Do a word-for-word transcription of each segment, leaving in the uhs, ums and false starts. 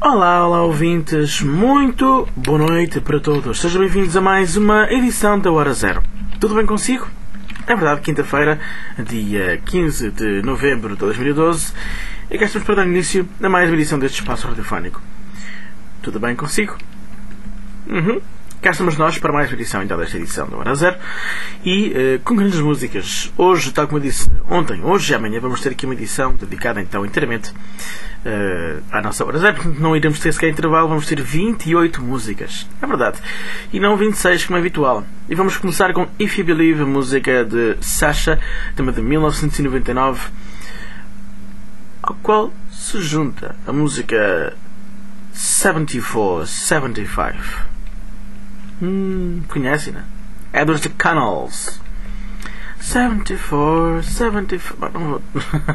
Olá, olá ouvintes, muito boa noite para todos. Sejam bem-vindos a mais uma edição da Hora Zero. Tudo bem consigo? É verdade, quinta-feira, dia quinze de novembro de dois mil e doze, e cá estamos para dar início a mais uma edição deste espaço radiofónico. Tudo bem consigo? Uhum. Cá estamos nós para mais uma edição então desta edição da Hora Zero e uh, com grandes músicas. Hoje, tal como eu disse ontem, hoje e amanhã vamos ter aqui uma edição dedicada então inteiramente uh, à nossa Hora Zero. Portanto, não iremos ter sequer intervalo, vamos ter vinte e oito músicas. É verdade. E não vinte e seis como é habitual. E vamos começar com If You Believe, a música de Sasha, tema de mil novecentos e noventa e nove, ao qual se junta a música setenta e quatro setenta e cinco. Hum, conhecem, né? É dos The Canals. setenta e quatro, setenta e cinco. Não vou,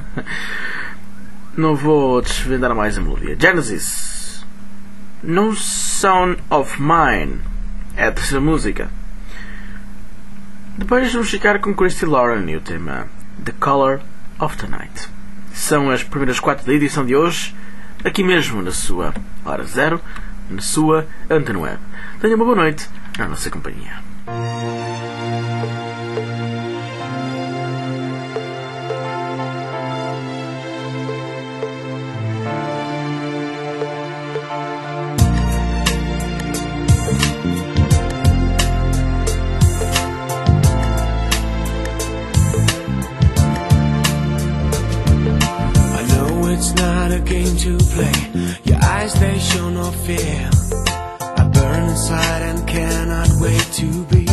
não vou desvendar mais a melodia. Genesis. No Son of Mine é a terceira música. Depois vamos ficar com Christy Lauren e o tema The Color of the Night. São as primeiras quatro da edição de hoje, aqui mesmo na sua Hora Zero, na sua Antena Web. Tenha uma boa noite na nossa companhia. I know it's not a game to play. Your eyes, they show no fear. Burn inside and cannot wait to be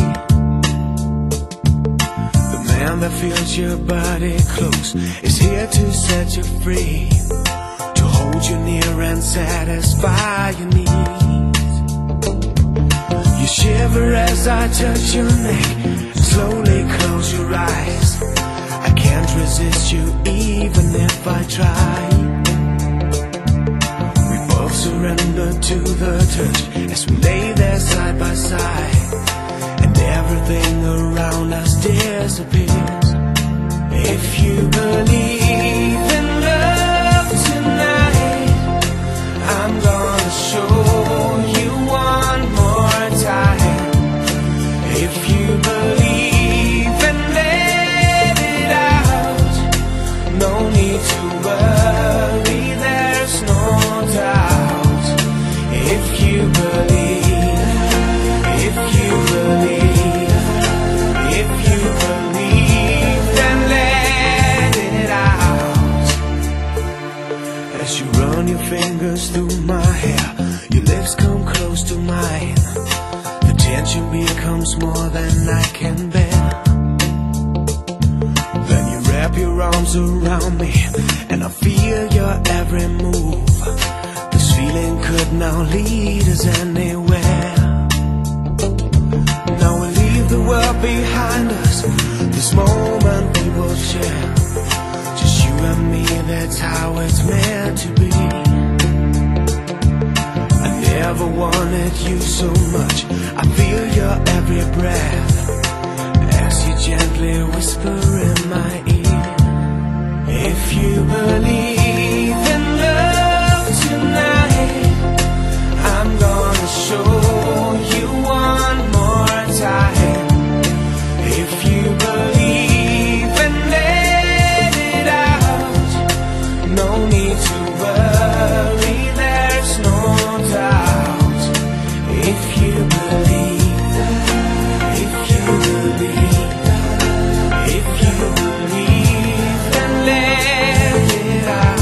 the man that feels your body close, is here to set you free, to hold you near and satisfy your needs. You shiver as I touch your neck, slowly close your eyes. I can't resist you even if I try. Surrender to the touch as we lay there side by side, and everything around us disappears. If you believe in love tonight, I'm gonna show you one more time. If you believe and let it out, no need to worry, there's no doubt. If you believe, if you believe, if you believe, then let it out. As you run your fingers through my hair, your lips come close to mine. The tension becomes more than I can bear. Then you wrap your arms around me, and I feel your every move. Feeling could now lead us anywhere. Now we leave the world behind us. This moment we will share, just you and me, that's how it's meant to be. I never wanted you so much. I feel your every breath as you gently whisper in my ear. If you believe in love tonight, I'm gonna show you one more time. If you believe and let it out, no need to worry, there's no doubt. If you believe, if you believe, if you believe, then let it out.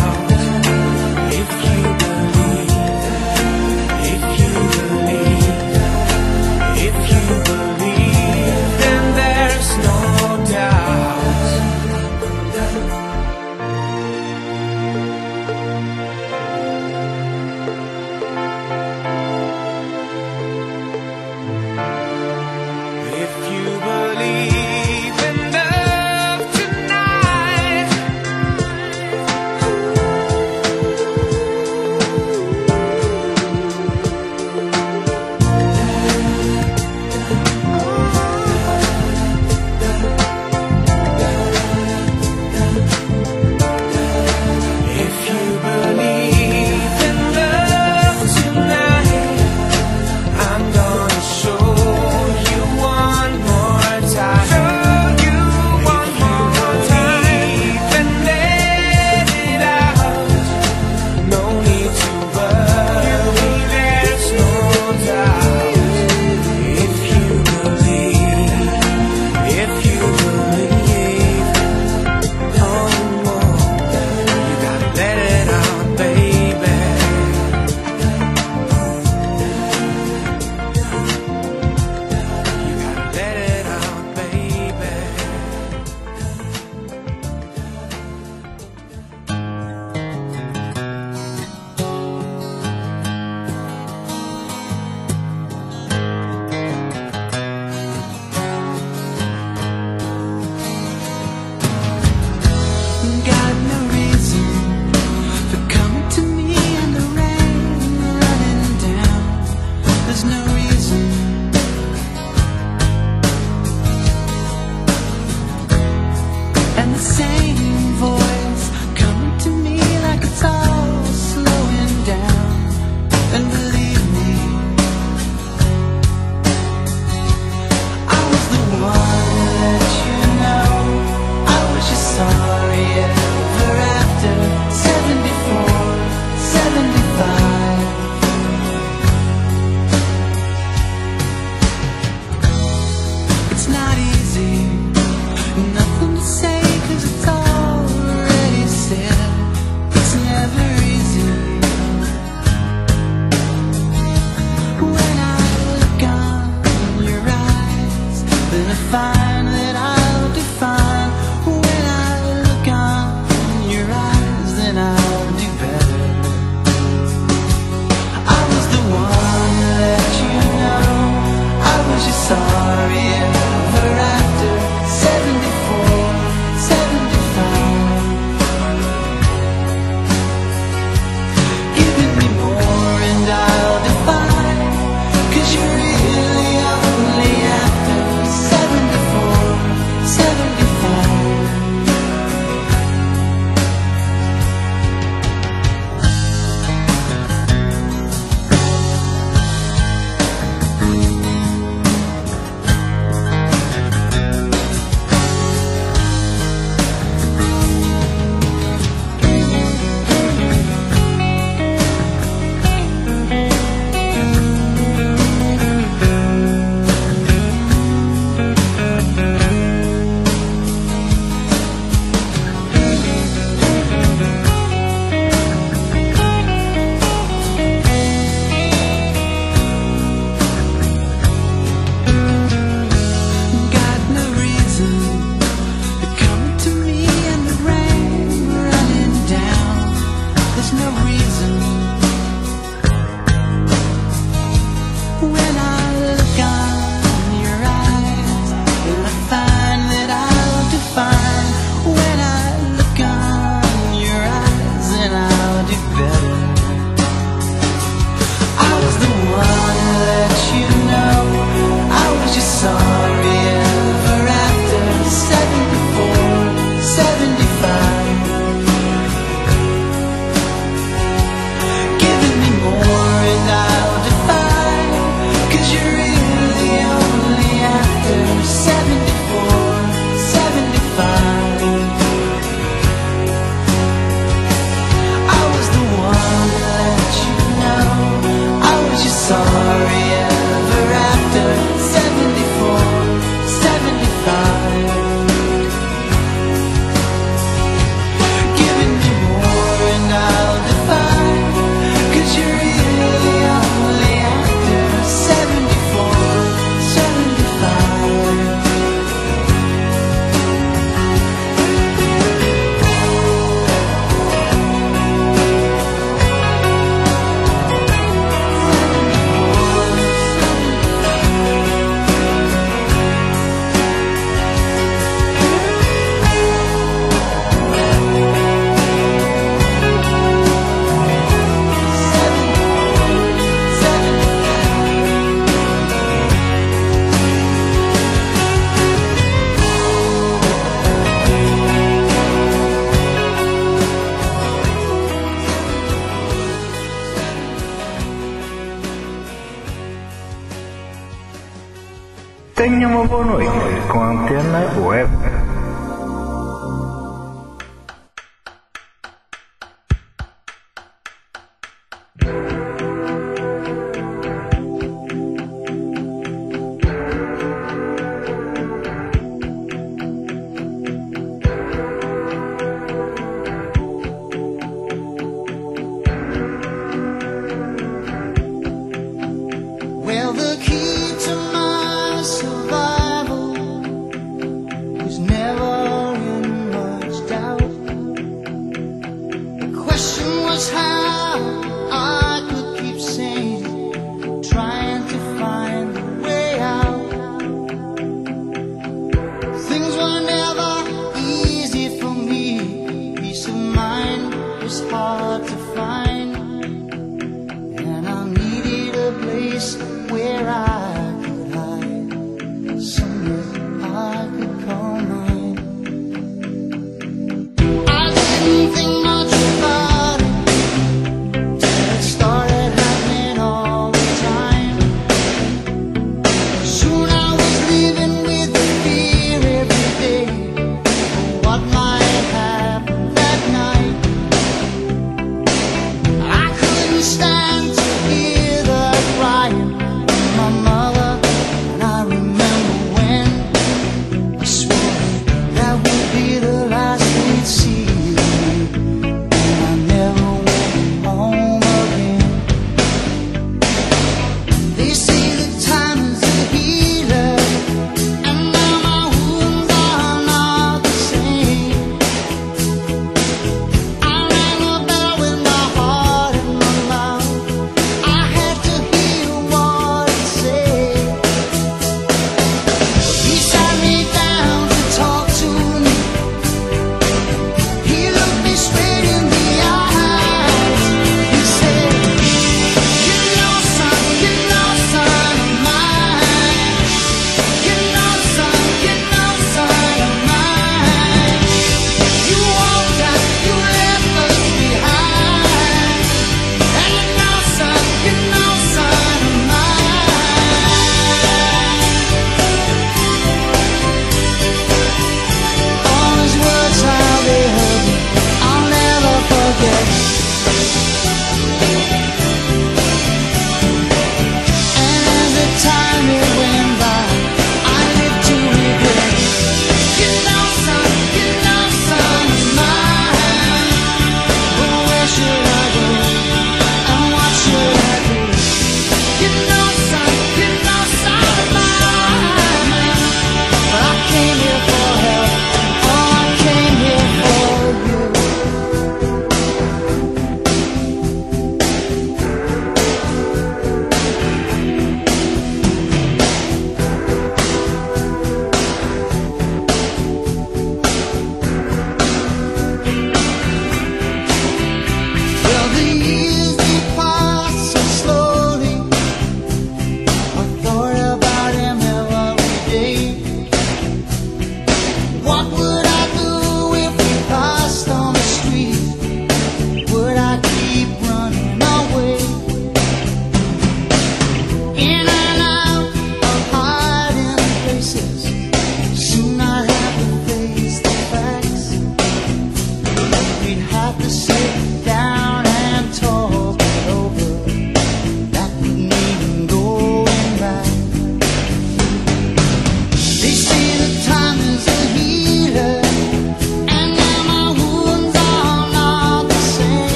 Tenha uma boa noite com a Antena Web. Well, the key to my survival was never in much doubt. The question was how I could keep sane, trying to find a way out. Things were never easy for me. Peace of mind was hard to find, and I needed a place where I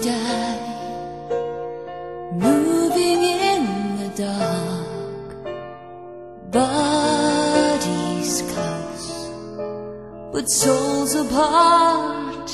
die, moving in the dark, bodies close, but souls apart,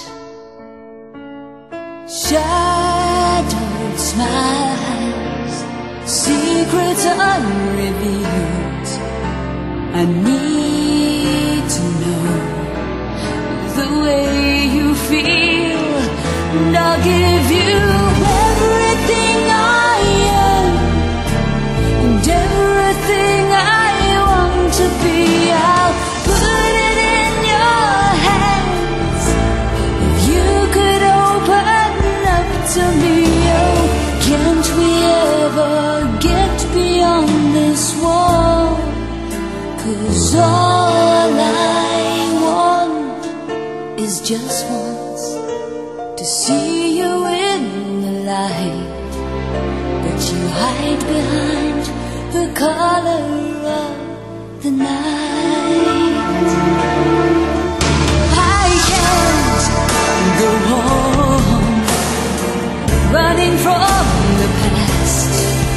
shadowed smiles, secrets unrevealed. I need to know the way you feel, and I'll give you everything I am and everything I want to be. I'll put it in your hands. If you could open up to me, oh, can't we ever get beyond this wall? 'Cause all I want is just once to see you in the light, but you hide behind the color of the night. I can't go on running from the past.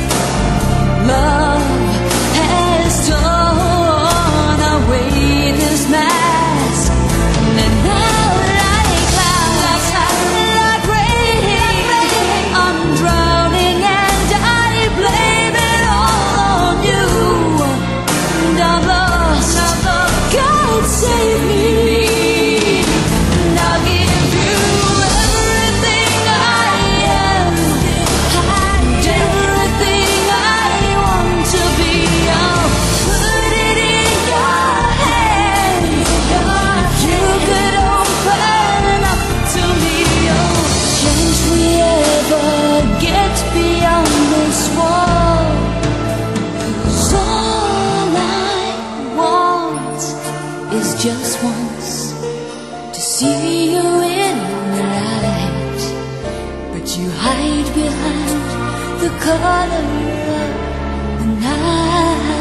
Love has torn away this mask, and now like clouds, like rain, I'm drowning and I blame it all on you. And I'm lost, God save me. And I'll give you everything I am and everything I want to be. I'll put it in your hands. If you could open up to me, oh, can't we ever get beyond this wall? 'Cause all I want is just once to see you in the light, but you hide behind the color of the night.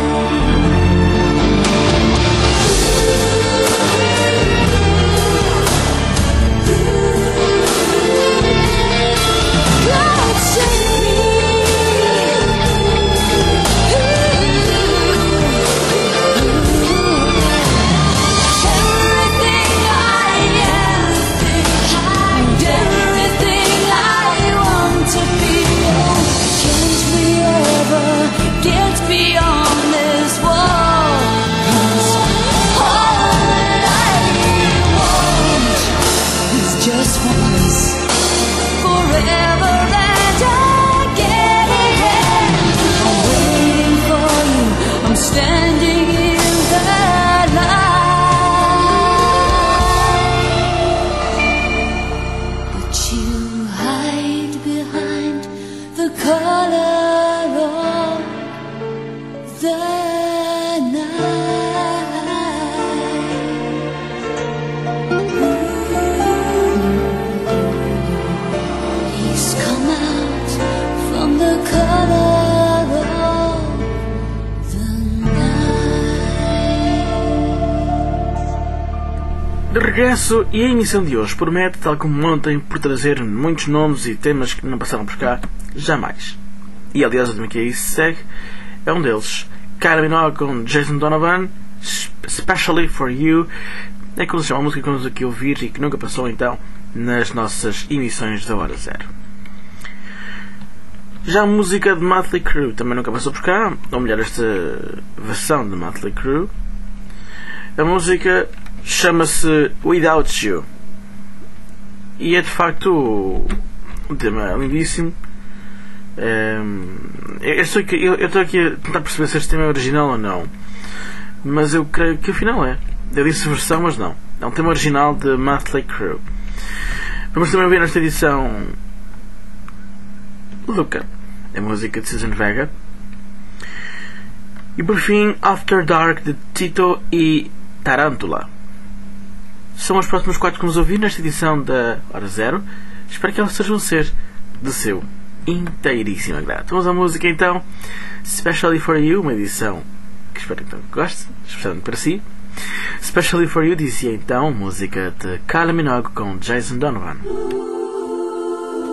God save me. Everything I am and everything I want to be. Oh, can't we ever get beyond this wall? 'Cause all I want is just once, forever and again. I'm waiting for you, I'm standing in the light, but you hide behind the color of the night. Please come out from the color of the night. De regresso, e a emissão de hoje promete, tal como ontem, por trazer muitos nomes e temas que não passaram por cá jamais. E aliás, o tema que aí se segue é um deles. Kylie Minogue com Jason Donovan, Especially For You, é como se chama, uma música que vamos aqui ouvir e que nunca passou então nas nossas emissões da Hora Zero. Já a música de Mötley Crüe também nunca passou por cá, ou melhor, esta versão de Mötley Crüe. A música chama-se Without You e é de facto um tema lindíssimo. Eu estou aqui, eu estou aqui a tentar perceber se este tema é original ou não, mas eu creio que afinal é. Eu disse versão, mas não. É um tema original de Mötley Crüe. Vamos também ouvir nesta edição Luca, a música de Susan Vega. E por fim, After Dark de Tito e Tarantula. São os próximos quatro que vamos ouvir nesta edição da Hora Zero. Espero que elas sejam ser de seu inteiríssimo agrado. Vamos à música então, Especially For You, uma edição que espero então que goste, especialmente para si. Especially For You dizia então música de Kylie Minogue com Jason Donovan.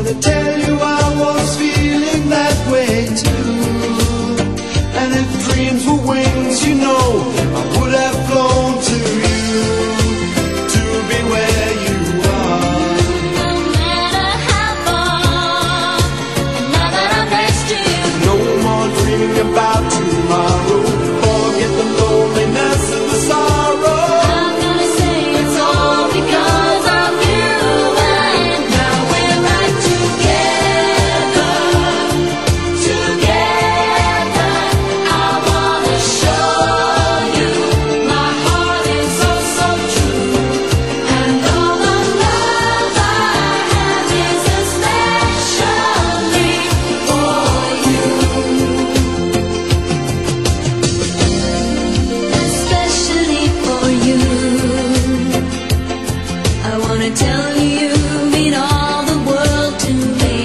wanna tell you I was feeling that way too. And if dreams were wings, you know, I would have flown to you, to be where you are. No matter how far, now that I'm next to you. No more dreaming about tomorrow. Forget the loneliness and the sorrow. I'm gonna say it's all because of you. And now we're right together, together. I wanna show you my heart is so, so true. And all the love I have is especially for you. Especially for you. I wanna tell you, you mean all the world to me.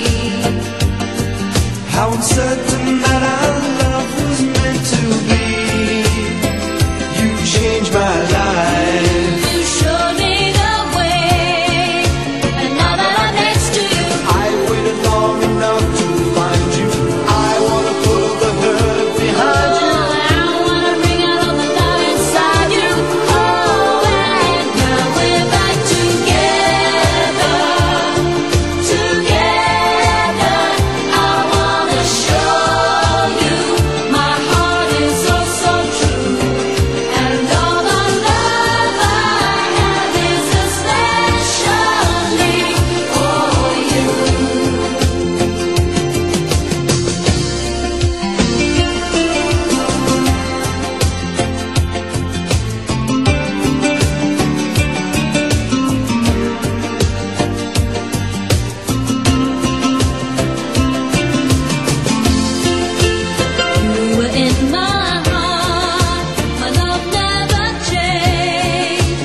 How I'm certain that our love was meant to be. You changed my life. You showed me the way, and now that I'm next to you, I waited long enough to find you. I wanna put the hurt behind you. I wanna bring out all the love inside you. Oh, and now we're back together, together. I wanna show you my heart is so, so true. And all the love I have is especially for you. You were in my heart, my love never changed.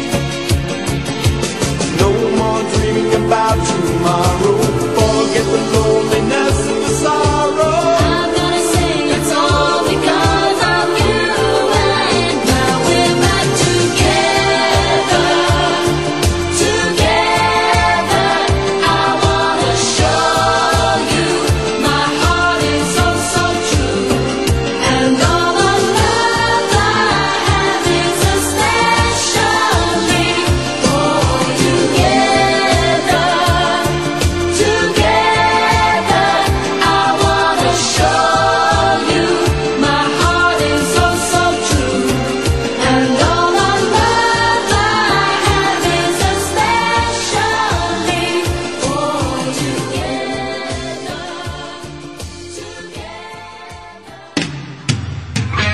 No more dreaming about tomorrow. Forget the loneliness and the sorrow. I'm gonna say it's all because of you. And now we're back together, together. I wanna show you my heart is so, so true. And all the love I have is especially for you. Together, together. I wanna show you my heart is so, so true. And all the love I have is especially for you. Together, together.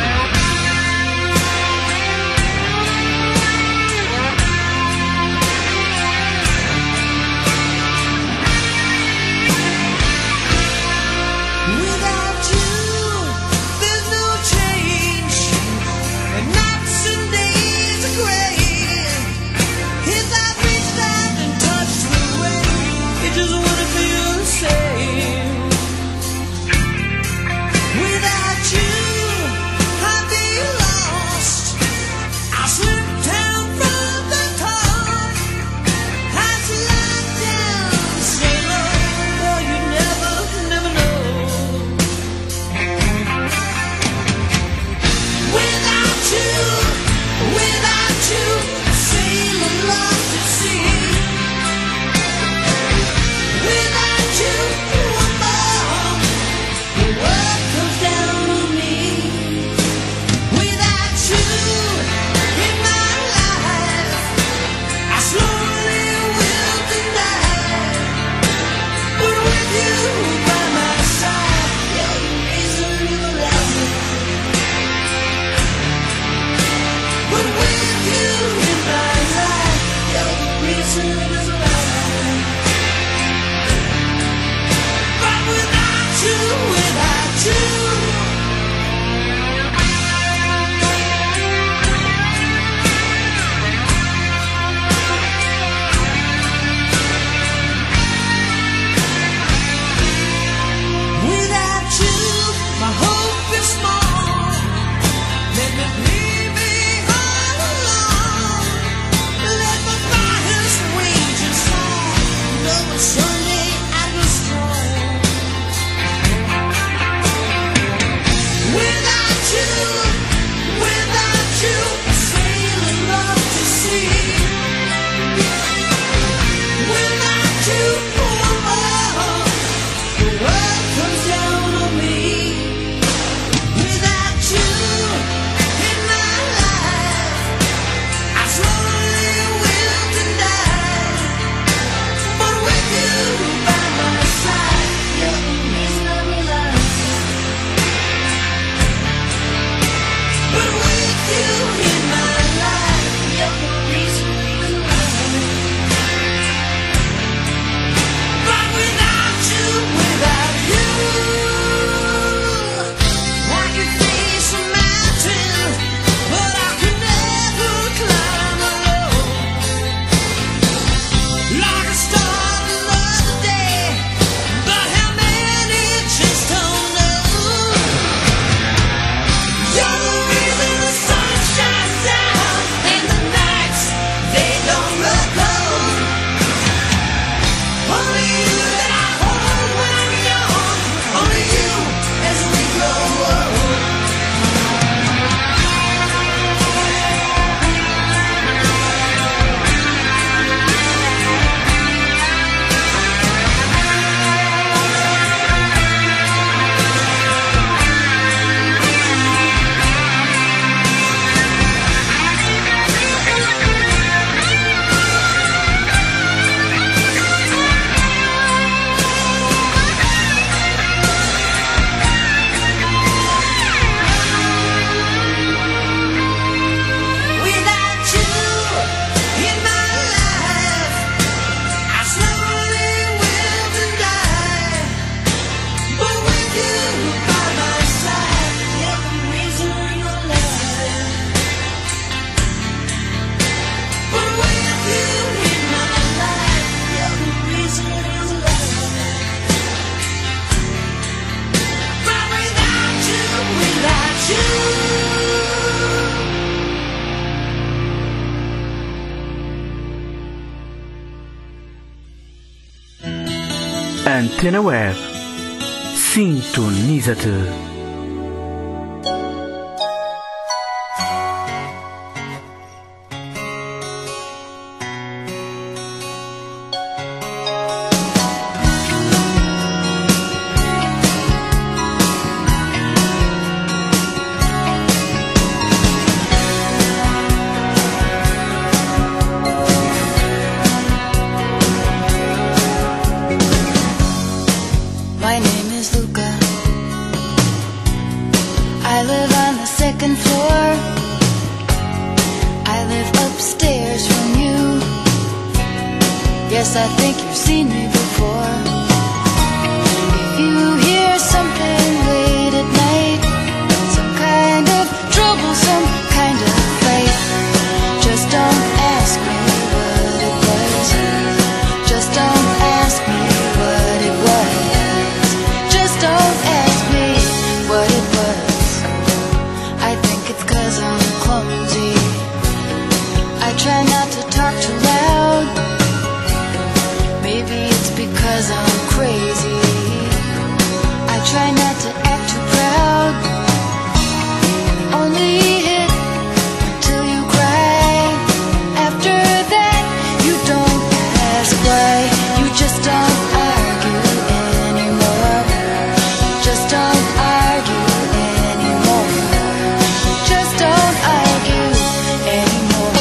Without you, there's no change. And nights and days are gray. If I reached out and touched the rain, it just wouldn't feel the same. Without you, I'd be lost. I slipped down from the top. I slid down so low, well, you never, never know. Without you, without you, sailing lost at sea. Without you, one more, the world comes down on me. Without you in my life, I slowly will deny. But with you by my side, you're the reason you're alive. But with you in my life, you're the reason it's alive. But without you, without you. Without you, my hope is small. Let me leave me all alone. Let my fires wings Antena Web. Sintoniza-te. My name is Luca. I live on the second floor. I live upstairs from you. Yes, I think you've seen me before. If you hear something late at night, some kind of trouble, some kind of fight, just don't ask me what it was. Just don't ask me what it was. Just don't ask me what it was. I think it's 'cause I'm clumsy. I try not to talk too loud. Maybe it's because I'm crazy. I try not to act too proud. Only hit until you cry. After that, you don't ask why. You just don't argue anymore. Just don't argue anymore. Just don't argue anymore.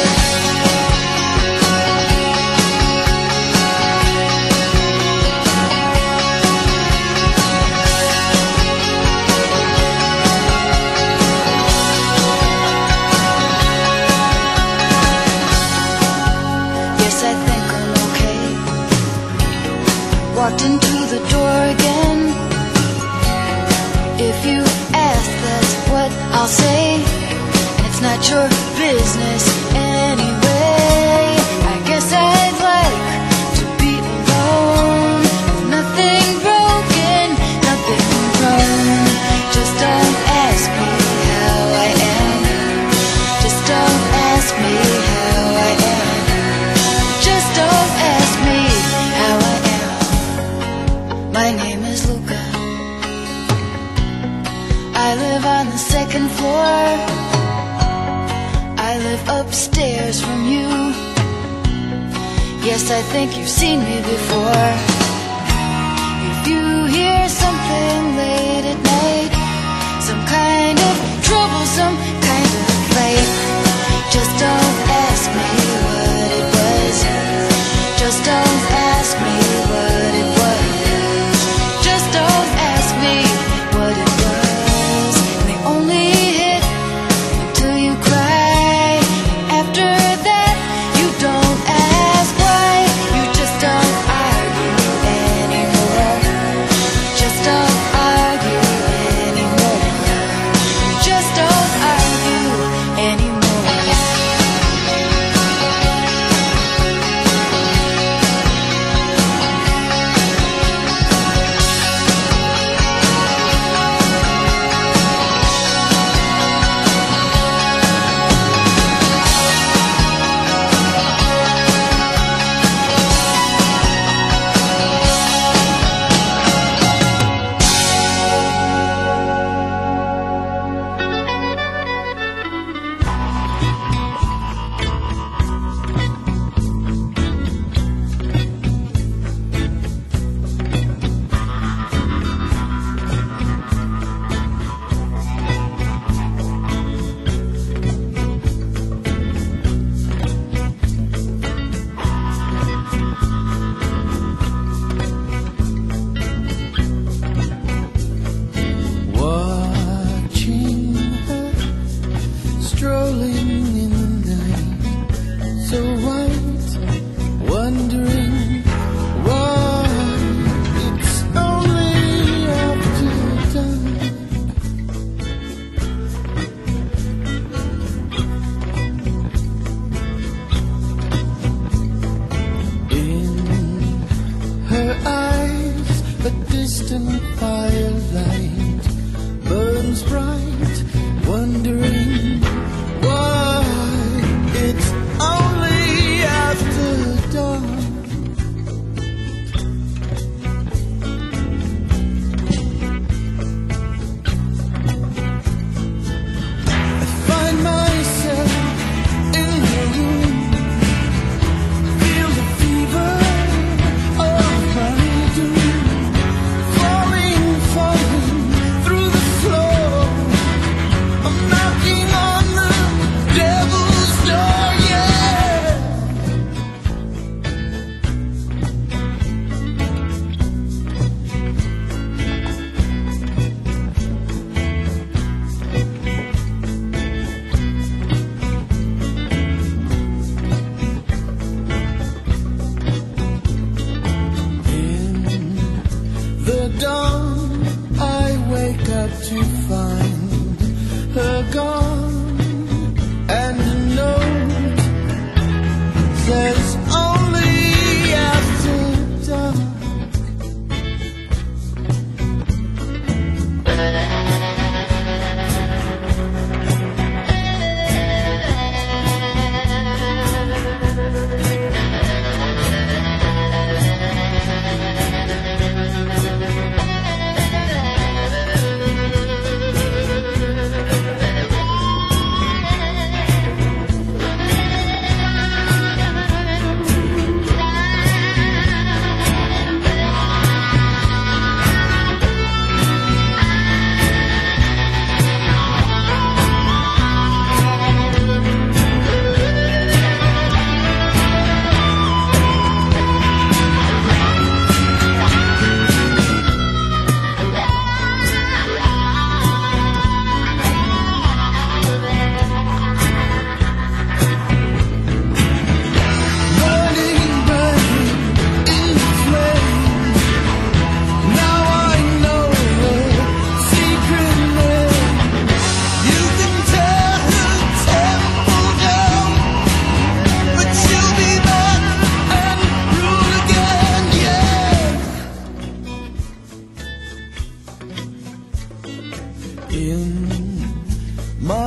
Yes, I think I'm okay. Walked into the door again. If you ask, that's what I'll say. And it's not your business anyway. I guess I'd like to be alone, with nothing broken, nothing wrong. Just don't ask me how I am. Just don't ask me how I am. Just don't ask me how I am. My name is Luca. I live on the second floor. I live upstairs from you. Yes, I think you've seen me before. If you hear something late at night, some kind of trouble, some kind of fight, just don't ask me what it was. Just don't ask me what it was. Just don't ask me what it was. They only hit until you cry. After that, you don't ask why. You just don't argue anymore. Just don't argue anymore. You just don't argue.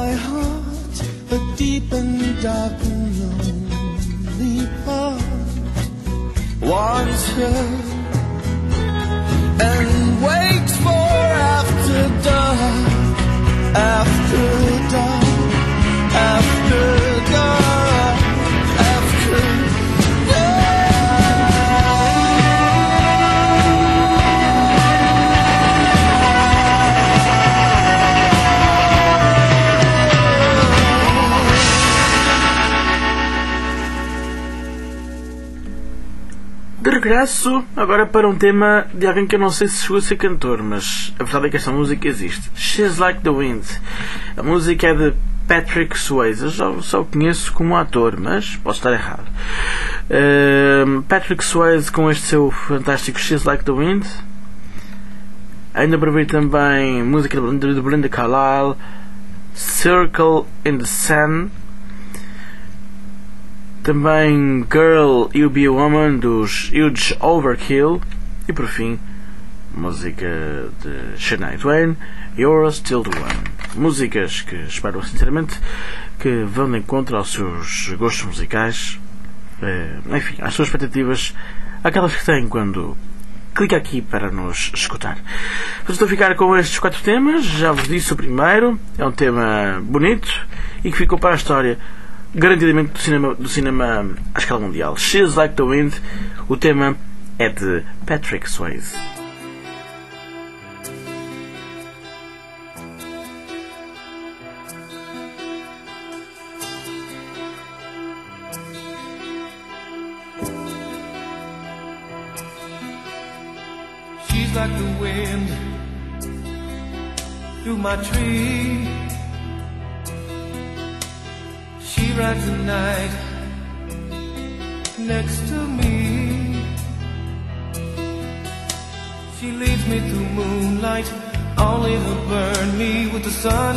my heart, a deep and dark and lonely part, wants her and waits for after dark, after dark, after dark, after dark. De regresso, agora para um tema de alguém que eu não sei se chegou a ser cantor, mas a verdade é que esta música existe. She's Like the Wind. A música é de Patrick Swayze. Eu já só o conheço como ator, mas posso estar errado. Uh, Patrick Swayze com este seu fantástico She's Like the Wind. Ainda para ver também música de Belinda Carlisle, Circle in the Sun. Também Girl, You Be a Woman, dos Huge Overkill. E por fim, música de Shania Twain, You're Still the One. Músicas que espero sinceramente que vão de encontro aos seus gostos musicais, enfim, às suas expectativas, aquelas que têm quando clica aqui para nos escutar. Mas estou a ficar com estes quatro temas. Já vos disse o primeiro, é um tema bonito e que ficou para a história, garantidamente, do cinema, do cinema à escala mundial. She's Like the Wind. O tema é de Patrick Swayze. She's like the wind through my tree. She rides the night next to me. She leads me through moonlight, only to burn me with the sun.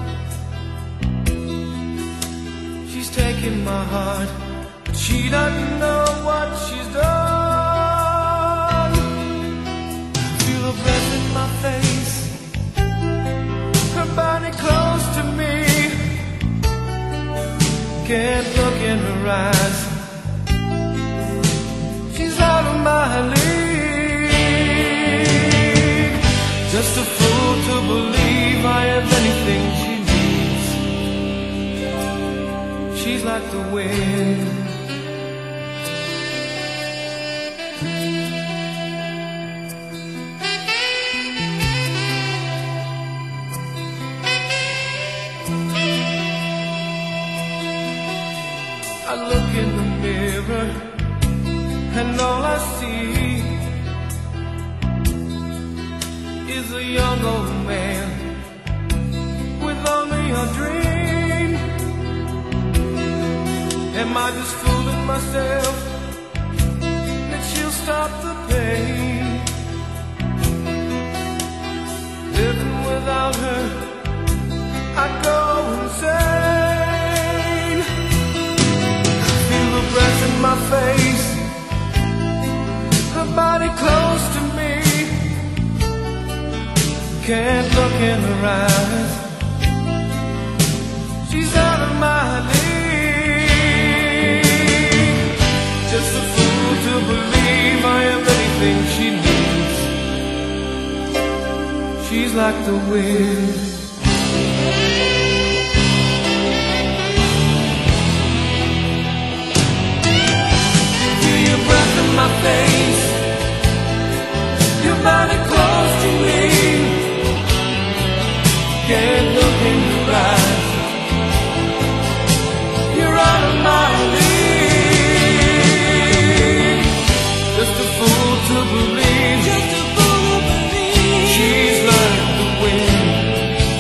She's taking my heart, but she doesn't know what she's done. Feel her breath in my face, her body close to me. Can't look in her eyes, she's out of my league. Just a fool to believe I have anything she needs. She's like the wind. I look in the mirror and all I see is a young old man with only a dream. Am I just fooling myself that she'll stop the pain? Living without her, I go insane. Breath in my face, her body close to me. Can't look in her eyes, she's out of my league. Just a fool to believe I am anything she needs. She's like the wind. My face, your body close to me. Can't look in your eyes, you're out of my league. Just a fool to believe, just a fool to believe. She's like the wind.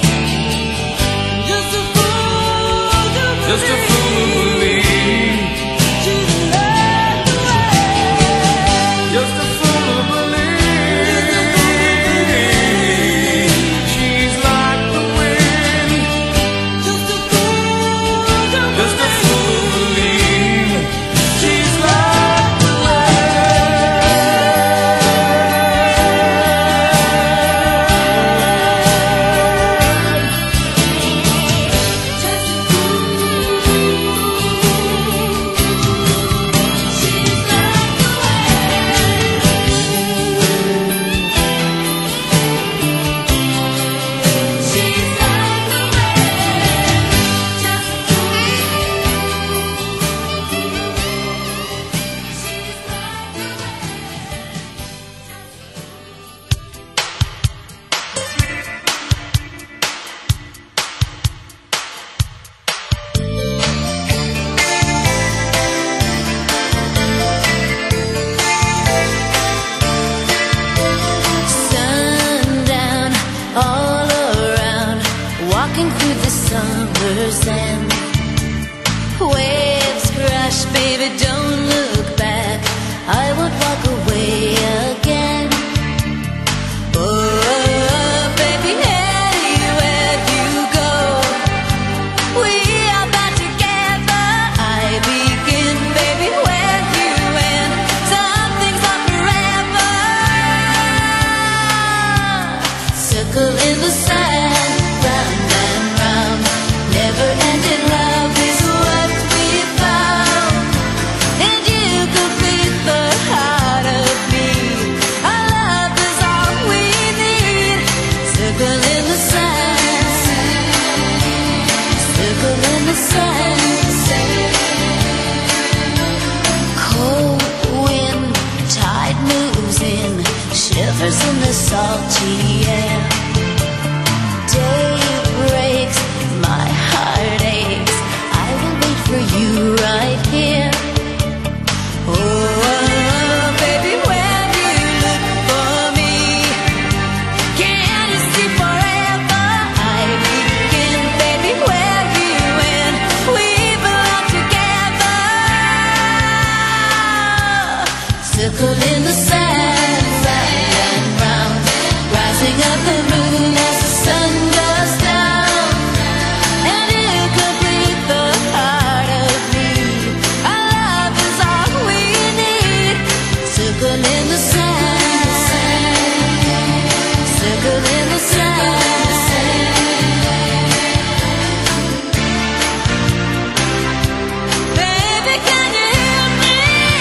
baby, don't look back. I won't walk away again. Oh, baby, anywhere you go, we are bound together. I begin, baby, where you end. Some things are forever. Circle in the sand, round and round. Never-ending love is what we found. And you complete the heart of me. Our love is all we need. Circle in the sand, circle in the sand. Cold wind, tide moves in, shivers in the salty air. Day breaks, my heart aches. I will wait for you right here. Oh, baby, when you look for me, can you see forever? I begin, baby, where you end. We belong together. Circle in the sand, round and round, rising up the moon as the sun goes down. And you complete the heart of me. Our love is all we need. Circle in the sand, circle in the sand. Baby, can you hear me?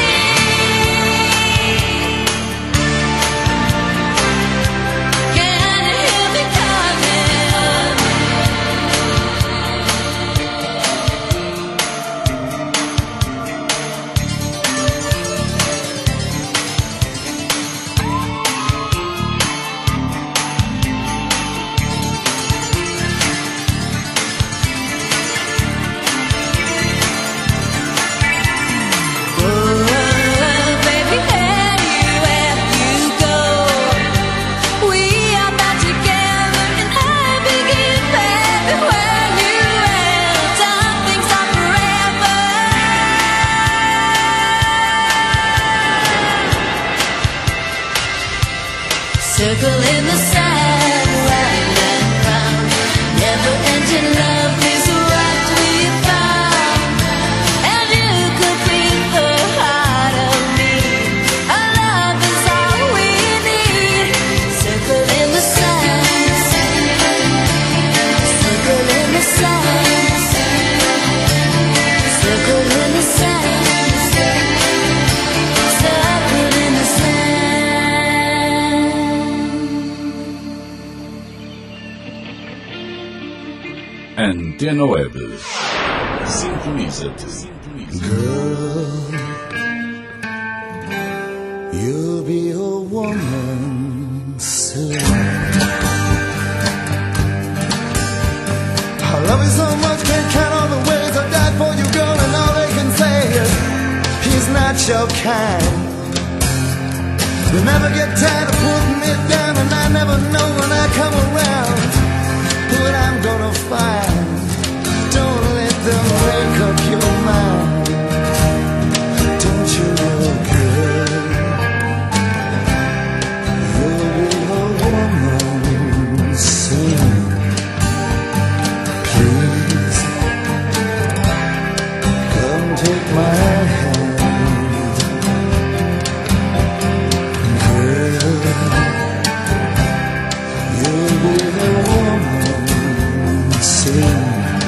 Can you hear me coming? Oh, baby, anywhere you go, we are bound together. And I begin, baby, where you end. Some things are forever. Circle in the sand, round and round. Never-ending love is what we found. And you complete the heart of me. Our love is all we need. Circle in the sand, circle in the sand, circle in the sand, circle in the sand. Antena Web. Sintoniza-te. Girl, you'll be a woman soon. I love you so much, can't count all the ways I died for you, girl, and all they can say is he's not your kind. You never get tired of putting me down, and I never know when I come around what I'm gonna find. Don't let them make up your mind. Don't you know, girl, you'll be a woman soon. Please, come take my hand. Girl, you'll be a woman soon.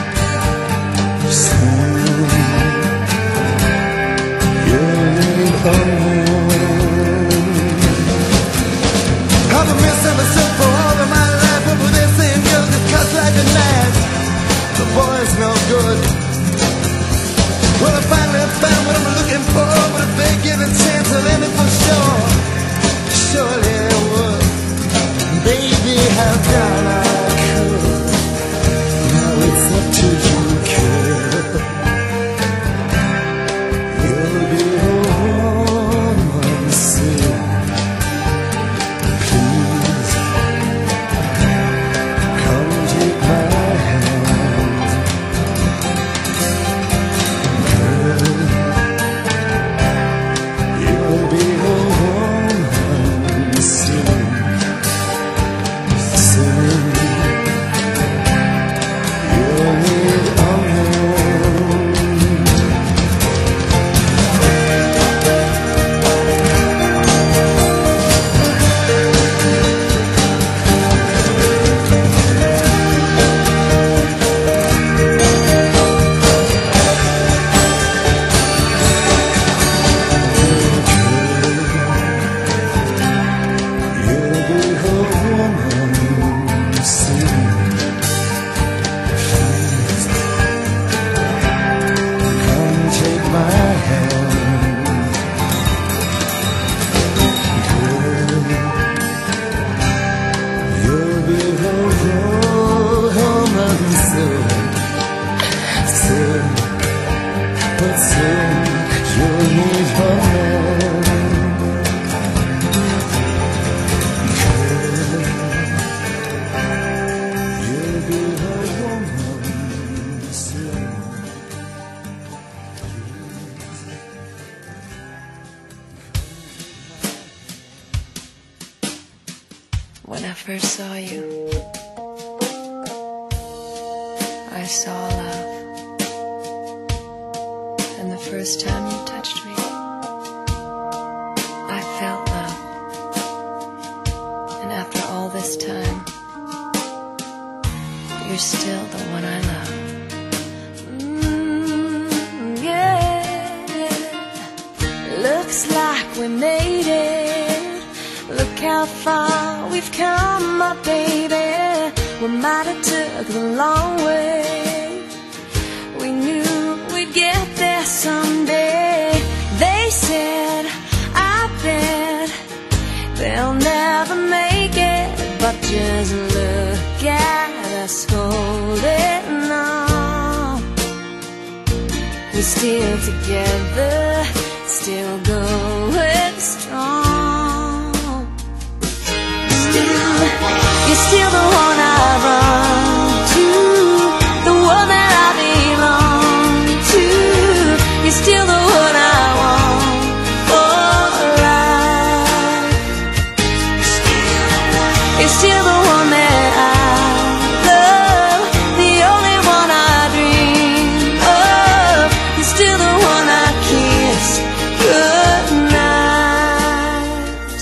I've been misunderstood for all of my life. What were they saying? Girls just cut like a knife. The boy's no good. Well, I finally found what I'm looking for, but if they give a chance, I'll end it for sure. Surely they would. Baby, I've done all I could. Now it's up to you, girl. You'll be a woman soon. Please, come take my hand. Girl, I first saw you, I saw love. And the first time you touched me, I felt love. And after all this time, you're still the one I love. Mm, yeah. Looks like we made it. Look how far we've come, my baby. We might have took the long way. We knew we'd get there someday. They said, I bet they'll never make it. But just look at us holding on. We're still together, still going strong. Still, you're still the one I run to, the one that I belong to. You're still the one I want for life. You're still the one that I love, the only one I dream of. You're still the one I kiss goodnight.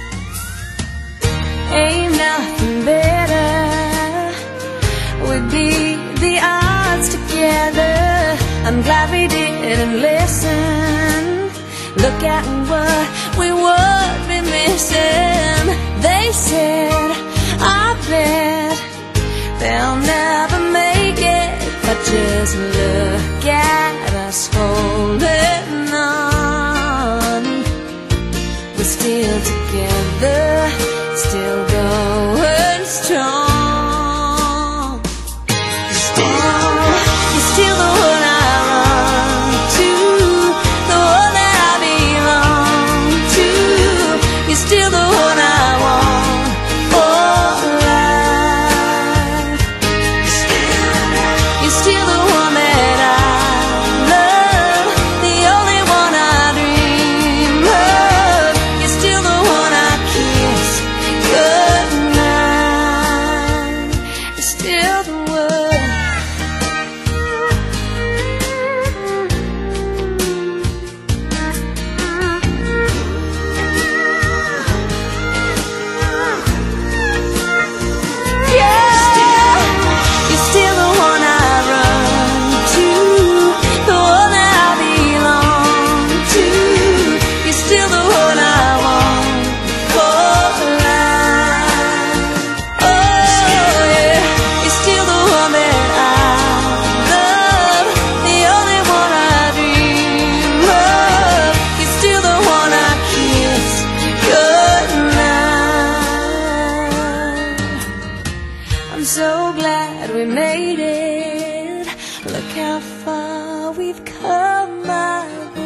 Ain't nothing better. We'd beat the odds together. I'm glad we didn't listen. Look at what we would be missing. They said, I bet they'll never make it. But just look at us holding on. We're still together, still going strong. Still, you're still the one I run to, the one that I belong to. You're still the one I want for life. You're still the one that I love, the only one I dream of. You're still the one I kiss goodnight. You're still the one. Yeah, you're still the one I run to, the one that I belong to. You're still the one I want for life. Oh yeah, you're still the one that I love, the only one I dream of. You're still the one I kiss goodnight. I'm so glad we made it. Look how far we've come, my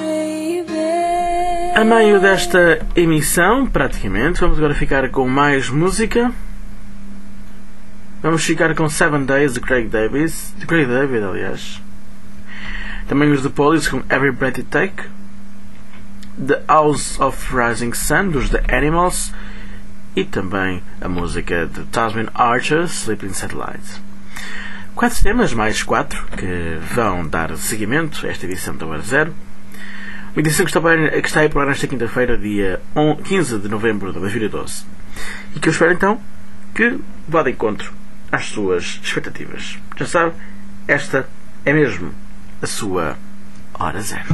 baby. A meio desta emissão, praticamente, vamos agora ficar com mais música. Vamos ficar com Seven Days de Craig Davis, de Craig David, aliás. Também os The Police com Every Breath You Take. The House of Rising Sun dos The Animals. E também a música de Tasmin Archer, Sleeping Satellite. Quatro temas, mais quatro, que vão dar seguimento a esta edição da Hora Zero. Uma edição que está, para, que está aí para nesta quinta-feira, dia quinze de novembro de dois mil e doze. E que eu espero então que vá de encontro às suas expectativas. Já sabe, esta é mesmo a sua Hora Zero.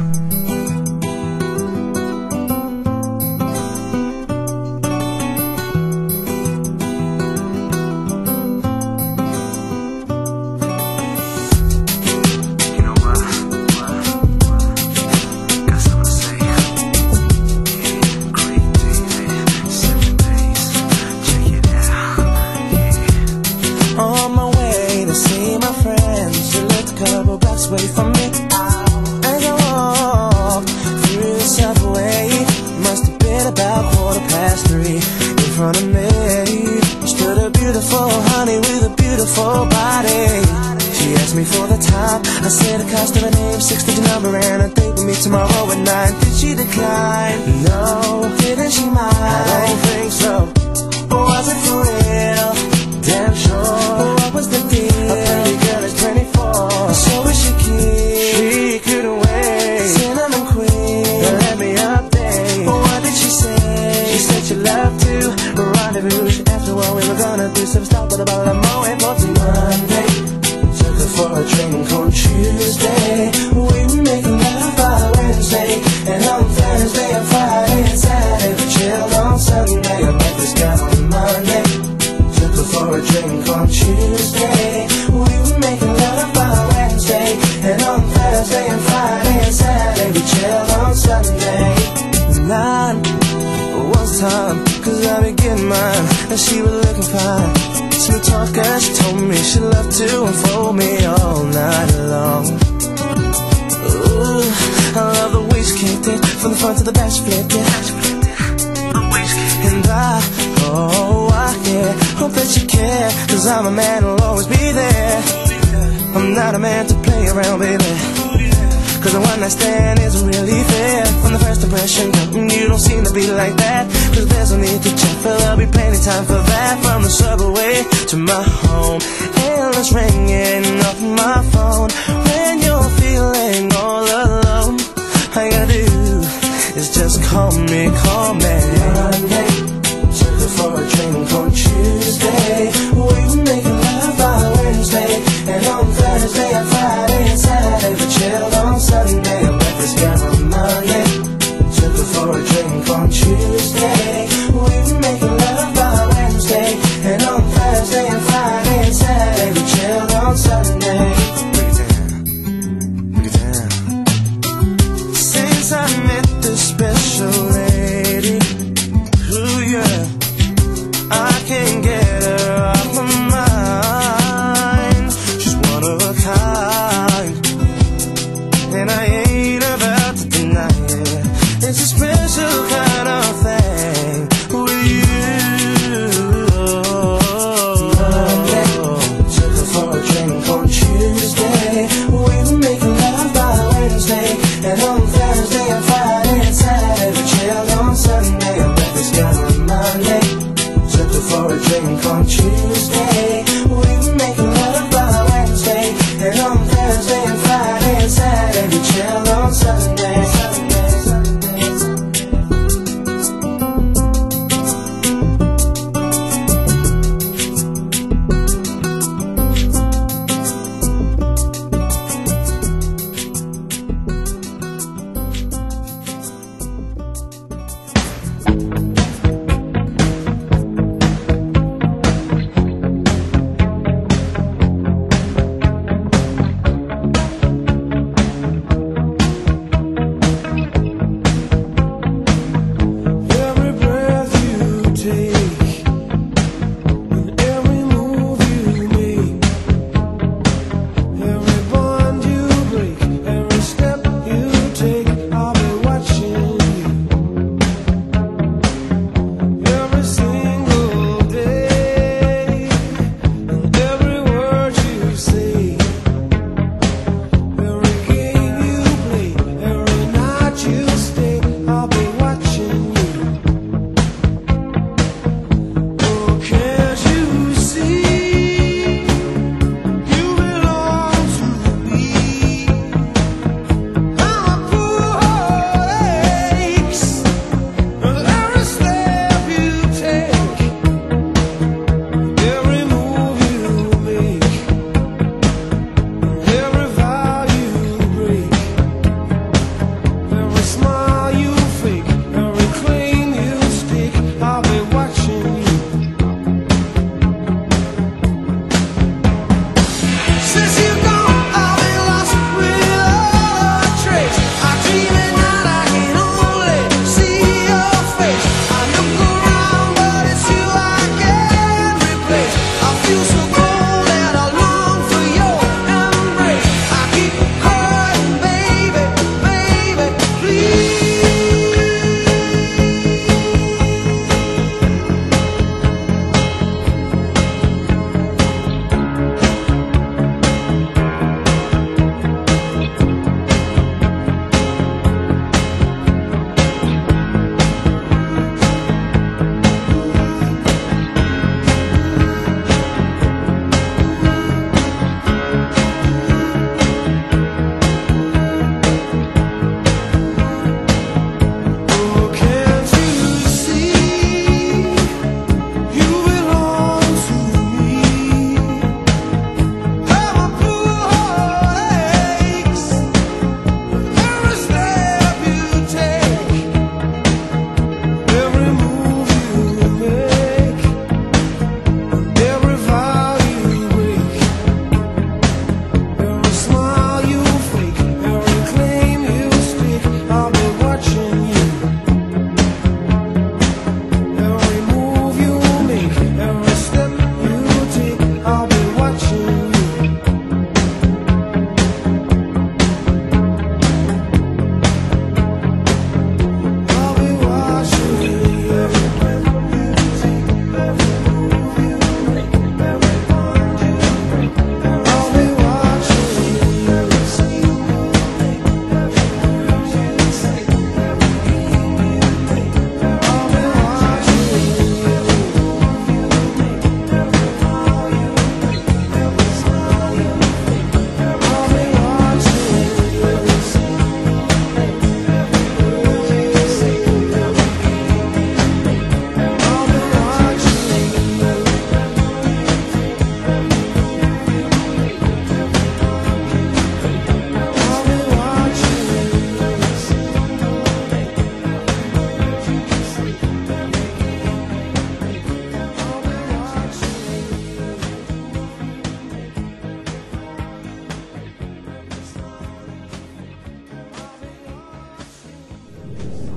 On my way to see my friends, you lived a couple blocks away from me. As I walked through the subway, must have been about quarter past three. In front of me stood a beautiful honey with a beautiful body. She asked me for the time. I said the cost of a name, six-digit number, and a date with me tomorrow at nine. Did she decline? No. Didn't she mind? I don't think so. Was it for real? Damn sure. What was the deal? A pretty girl is twenty-four, so is she cute? She couldn't wait. Cinnamon queen, let me update. What did she say? She said she loved to rendezvous. After all, we were gonna do some stuff with a bottle of Moet for Monday. Took her for a drink on Tuesday. We were making love by Wednesday, and on Thursday and Friday and Saturday we chilled on Sunday. I met this guy on Monday. Took her for a drink on Tuesday. We were making love by Wednesday, and on Thursday and Friday and Saturday we chilled on Sunday. Nine was time, cause I be getting mine, and she was looking fine. Smooth talker, she told me she loved to unfold me all night long. Ooh, I love the way she kicked it, from the front to the back she flipped it. And I, oh I, yeah, hope that you care, cause I'm a man who'll always be there. I'm not a man to play around, baby, cause a one night stand isn't really fair. From the first impression, you don't seem to be like that, cause there's no need to check, for there'll be plenty time for that. From the subway to my home, endless ringing off my phone. When you're feeling all alone, all you gotta do is just call me, call me. Monday, took her for a drink on Tuesday. We were making love by Wednesday, and on Thursday and Friday and Saturday we chilled on Sunday. I met this guy on Monday. Took her for a drink on Tuesday. We were making love by Wednesday, and on Thursday and Friday and Saturday we chilled on Sunday. Break it down, break it down. Since I met this special lady,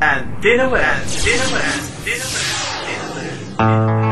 Antena West. Antena West. Antena West. Antena West.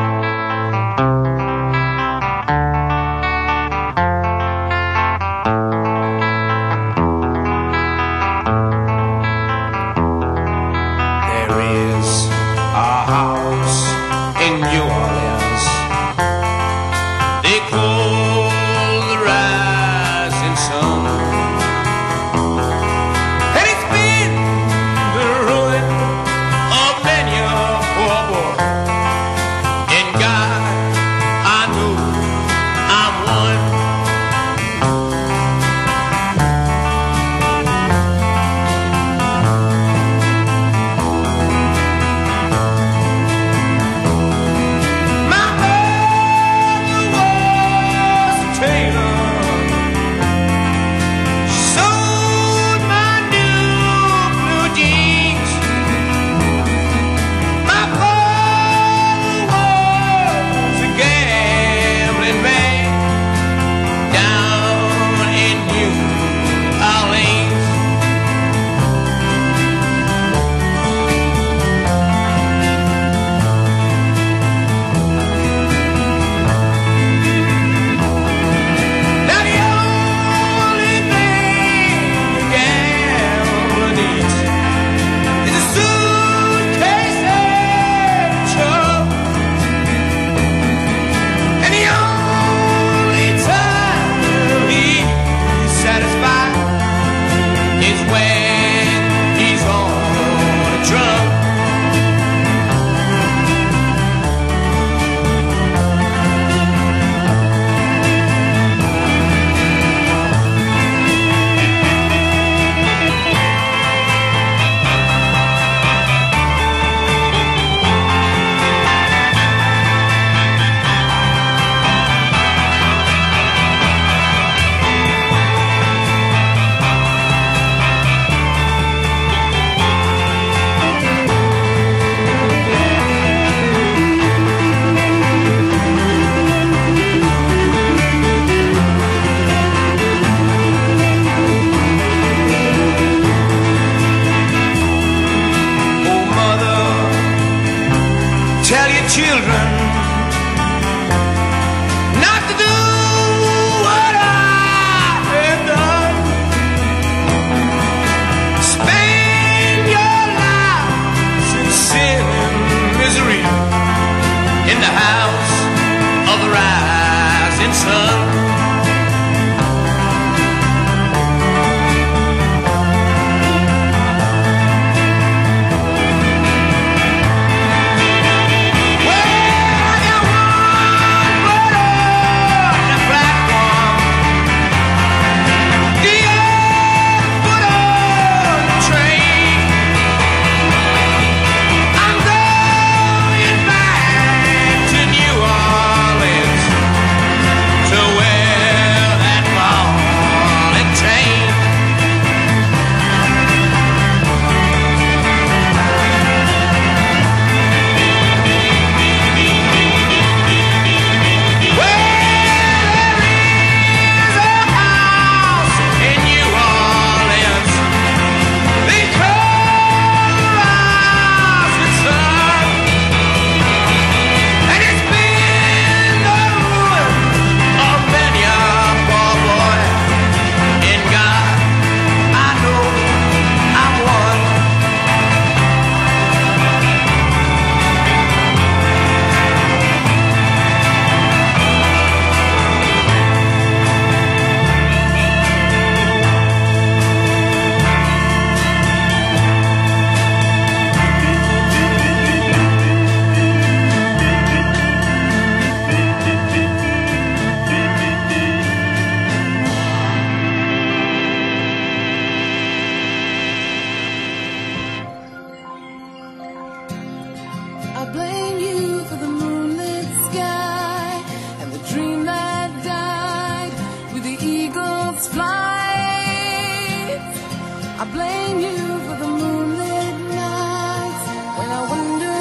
I blame you for the moonlit nights when I wonder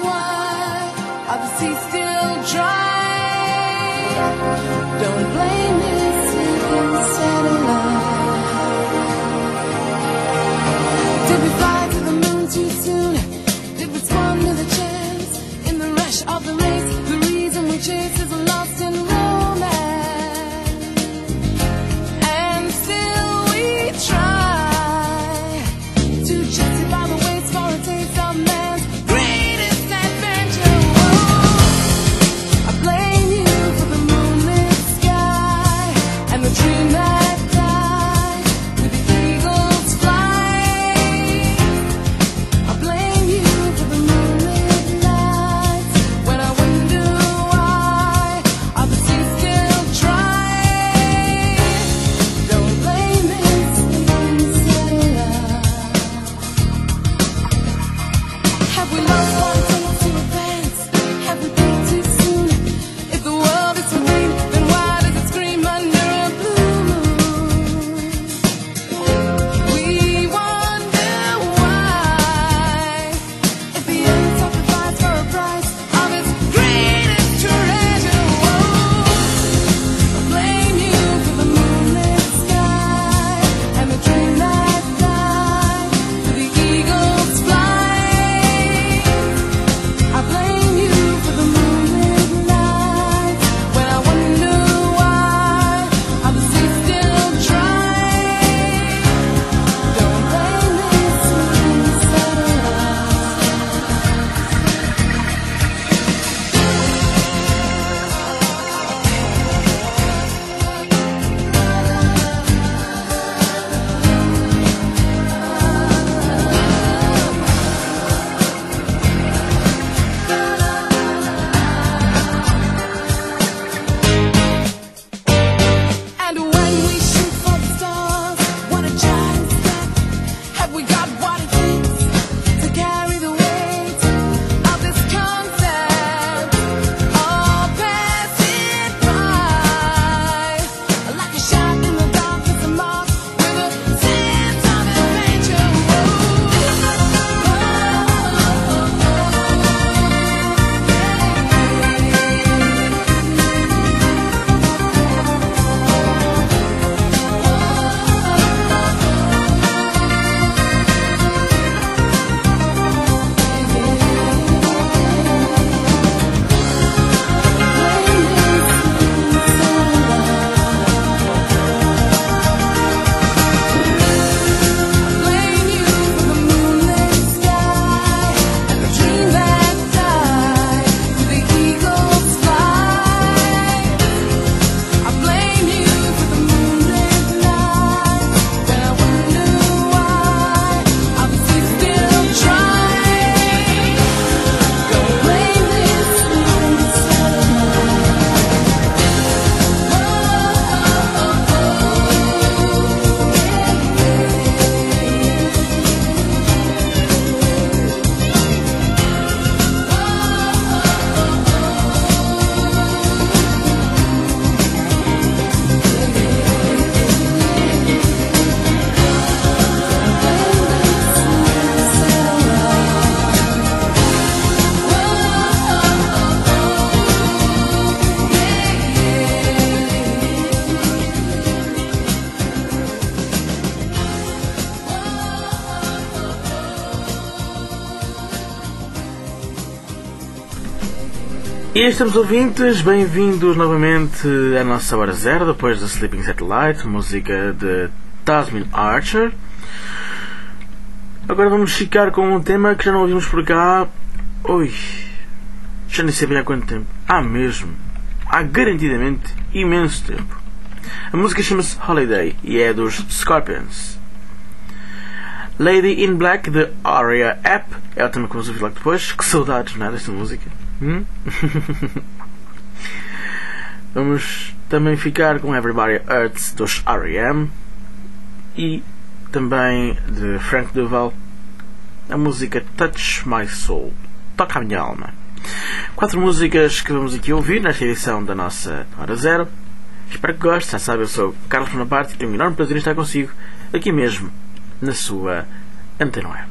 why are the seas still dry. Don't blame this sinking satellite. Did we fly to the moon too soon? E estamos ouvintes, bem-vindos novamente à nossa hora zero, depois da Sleeping Satellite, música de Tasmin Archer. Agora vamos ficar com um tema que já não ouvimos por cá. Ui, já nem sei bem há quanto tempo. Há mesmo, há garantidamente imenso tempo. A música chama-se Holiday e é dos Scorpions. Lady in Black, de Aria App, é o tema que vamos ouvir logo depois. Que saudades, não é, desta música? Hum? Vamos também ficar com Everybody Hurts dos R E M e também de Frank Duval a música Touch My Soul, Toca a Minha Alma. Quatro músicas que vamos aqui ouvir nesta edição da nossa Hora Zero. Espero que goste. Já sabe, eu sou Carlos Bonaparte e tenho um enorme prazer em estar consigo aqui mesmo na sua Antena Web.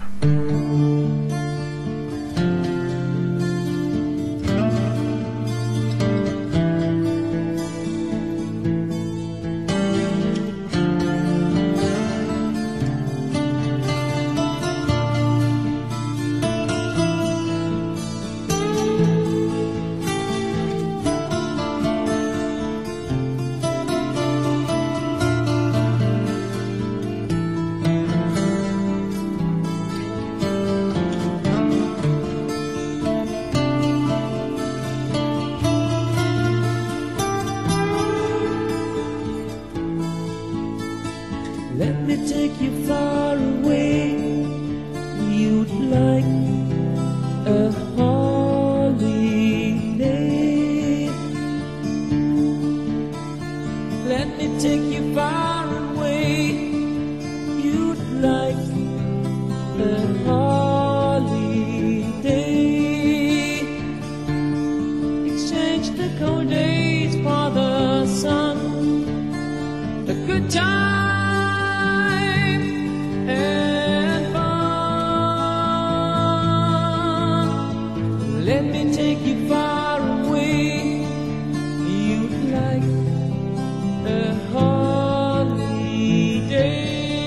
Let me take you far away. You'd like a holiday. Let me take you far away. You'd like a holiday. Exchange the cold days for the sun, the good times and fun. Let me take you far away. You'd like a holiday.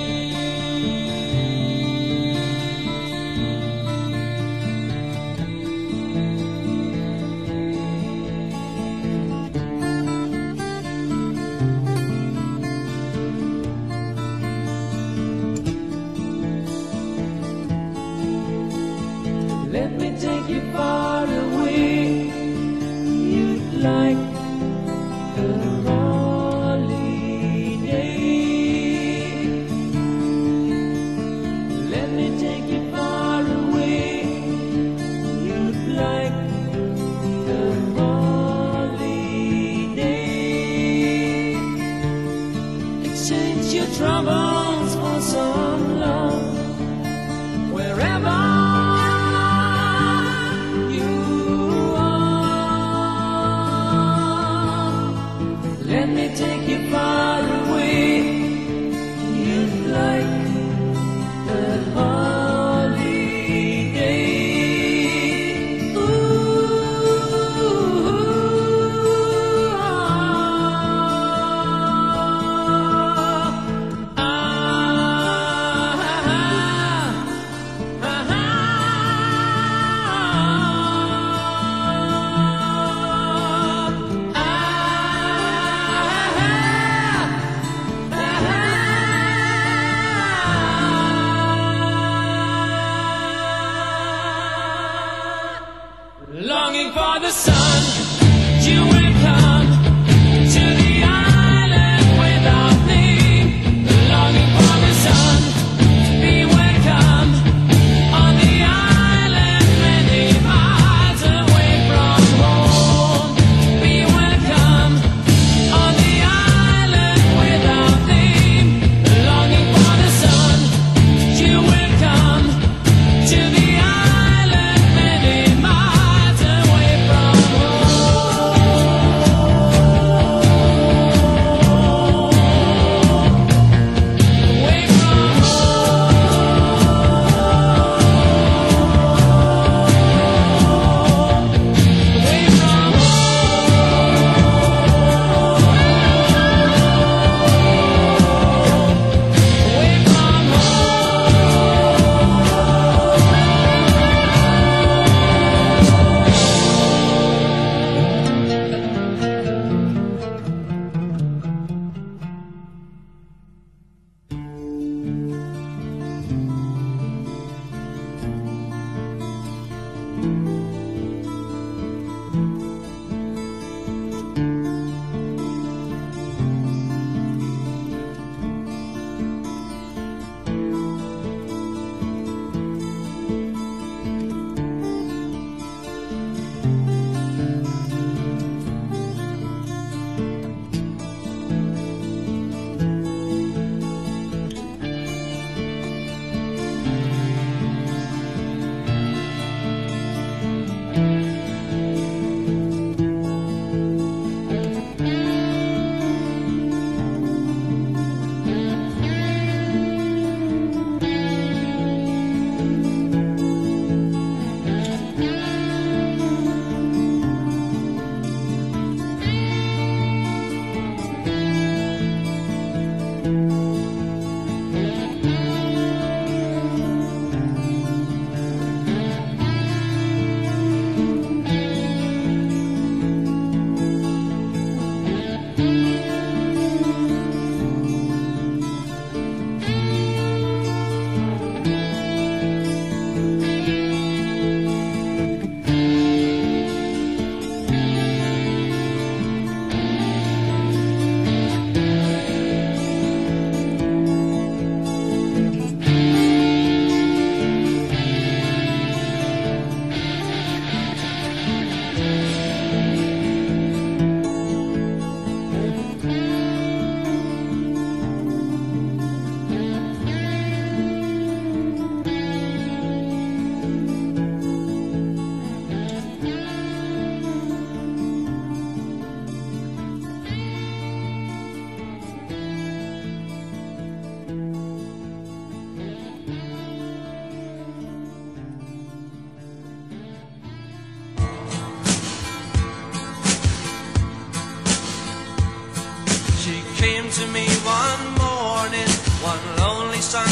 Let me take you far away. You'd like a holiday. Let me take you far away. You'd like a holiday. Exchange your troubles for some love wherever you are.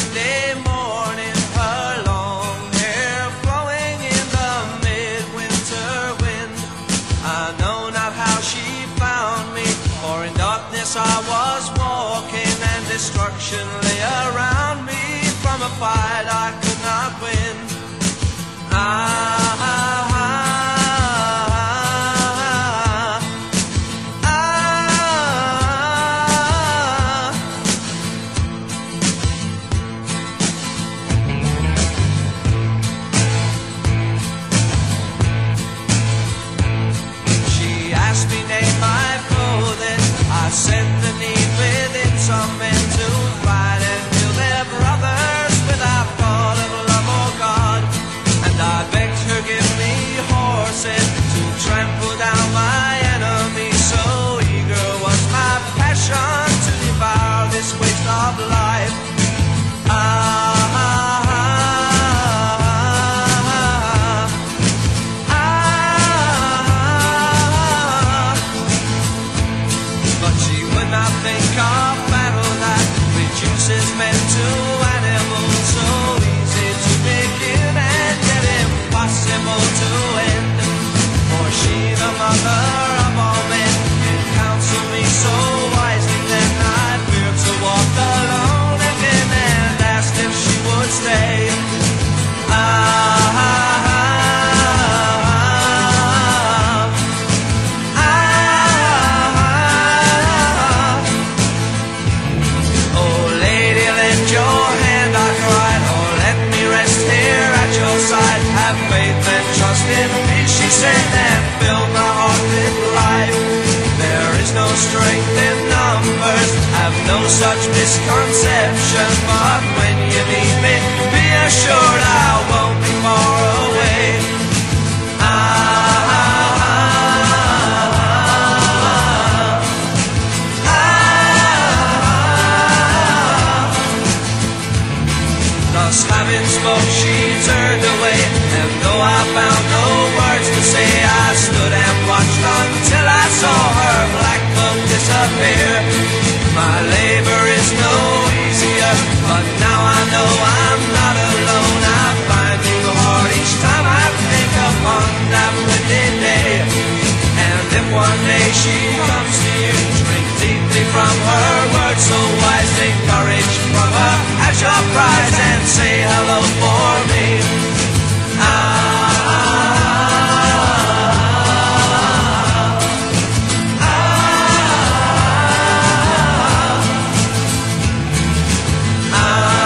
Sunday morning, her long hair flowing in the midwinter wind. I know not how she found me, for in darkness I was walking, and destruction lay around me from a fight I could not win. Ah, ah, ah, ah, She asked me name my clothing. I said the need within some men to fight and kill their brothers without thought of love or God. And I begged her give me horses to trample down my enemies. So eager was my passion to devour this waste of life. Ah, ah, ah, ah, ah. But she would not think of battle that reduces men to animals, so easy to begin and yet impossible to end. For she, the mother of all men, did counsel me so wisely, then I feared to walk alone again and asked if she would stay. Ah, ah, ah, ah, ah. Oh, lady, lend your hand, I cried. Oh, let me rest here at your side. Have faith and trust in me, she said, and fill my heart with life. There is no strength in numbers, have no such misconception. But when you need me, be assured I won't be far away. Ah, ah, ah, ah. Thus having spoke, she turned away, and though I found no words to say, I stood and watched until I saw her black cloak disappear. My labor is no easier, but now I know I'm not alone. I find new heart each time I think upon that windy day. And if one day she comes to you, drink deeply from her words so wise, take courage from her as your prize, and say hello for me. Ah, ah, ah,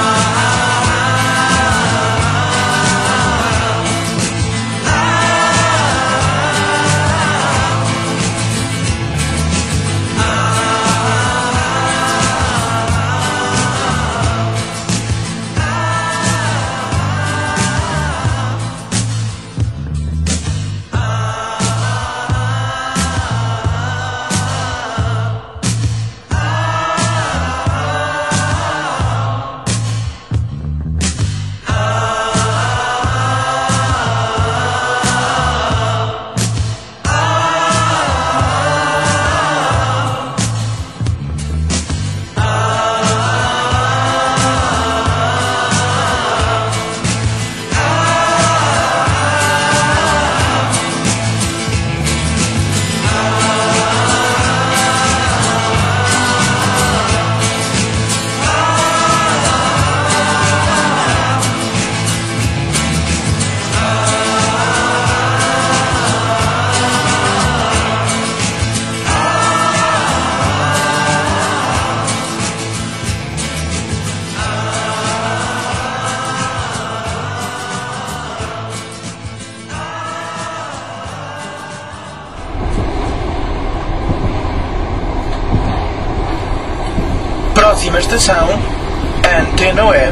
Próxima estação, Antena Web.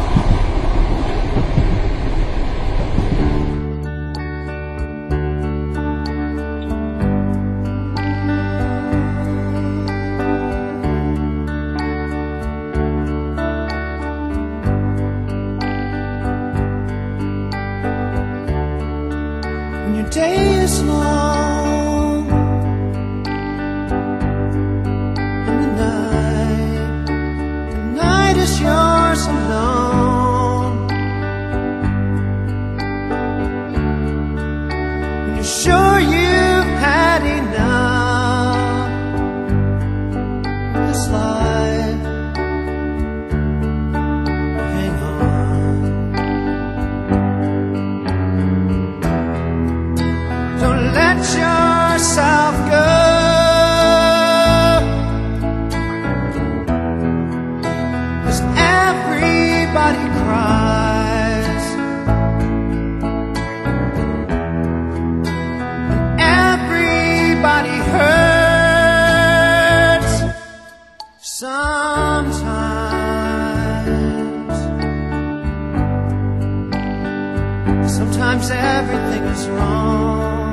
When your day is long and the night, the night is yours alone. Sometimes everything is wrong.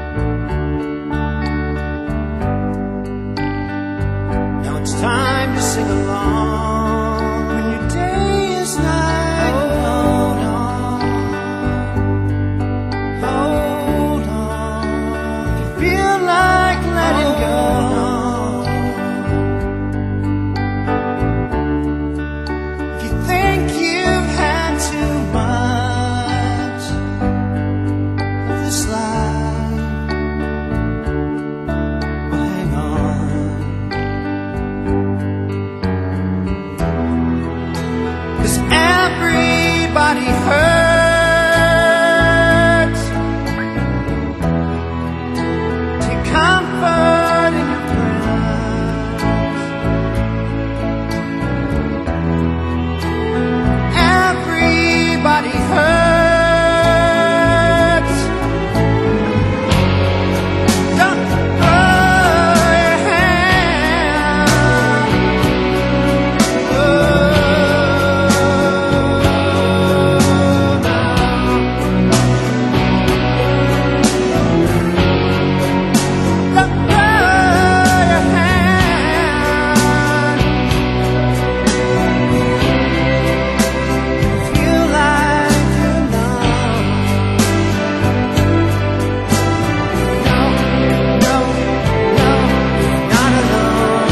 Now it's time to sing along. When your day is night, hold on, hold on. If you feel like letting go, if you think you've had too much of this life, well, hang on. 'Cause everybody hurts. Take comfort in your prayers. Everybody hurts. Don't throw your hand. Oh, don't throw your hand. Feel like you're numb. No, no, no, not alone.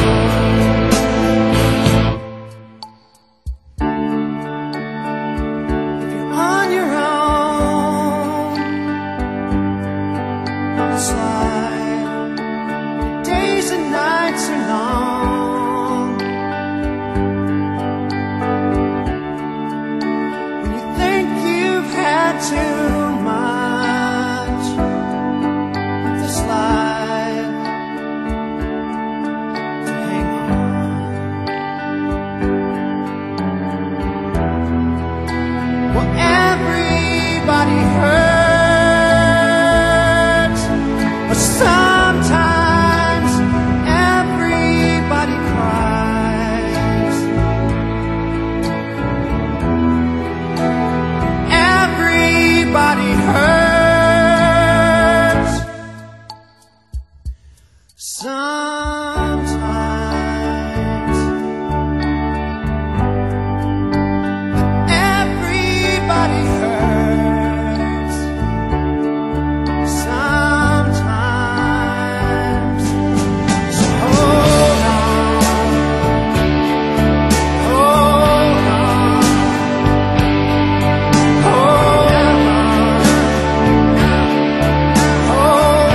If you're on your own, on the slide, your days and nights are long. When you think you've had too much of this life, to hang on. Well, everybody hurts, but sometimes everybody cries. Everybody hurts sometimes. Everybody hurts sometimes. So hold on, hold on, hold on, hold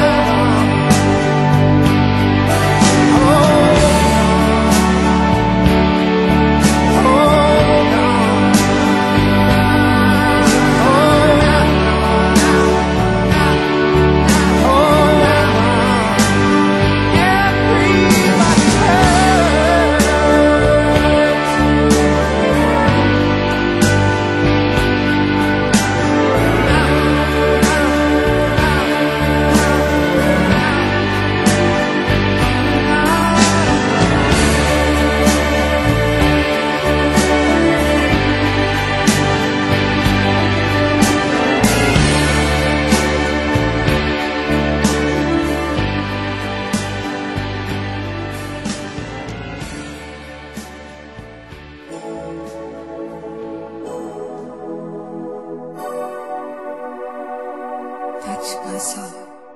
Touch my soul,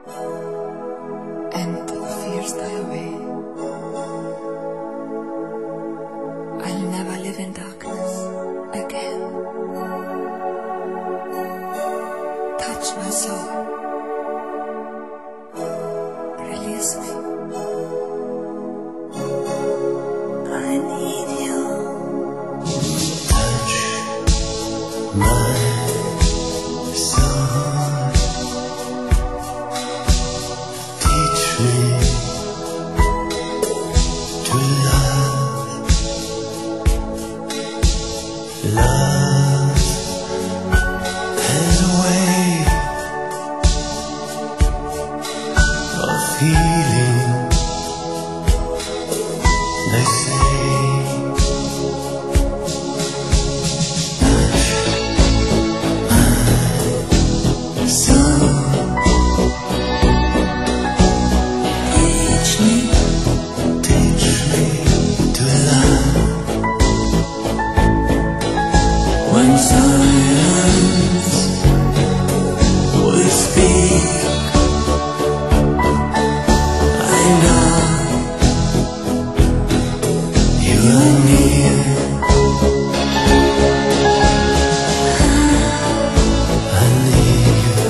and the fears die away. I'll never live in darkness again. Touch my soul, release me. I need you. Love has a way of healing, they say. Touch my When silence would speak, I know you are near. I need you.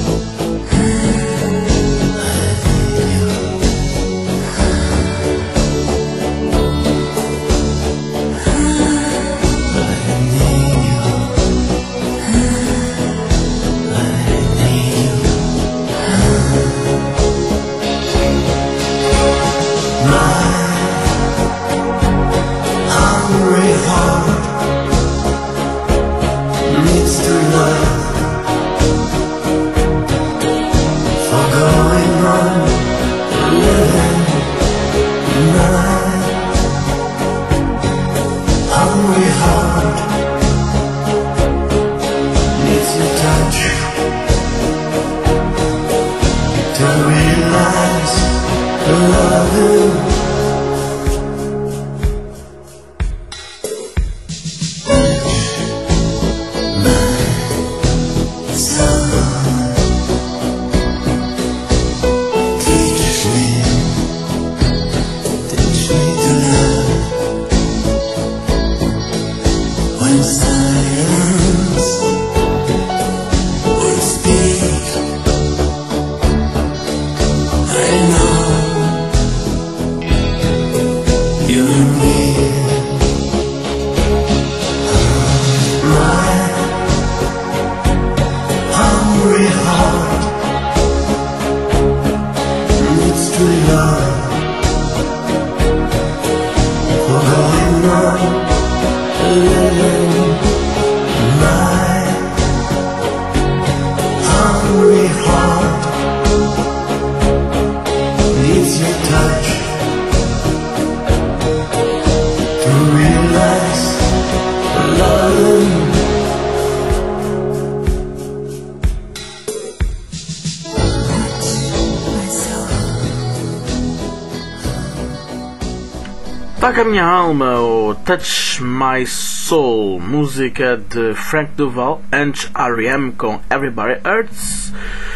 Toca a minha alma, ou Touch My Soul, música de Frank Duval, antes R E M com Everybody Hurts,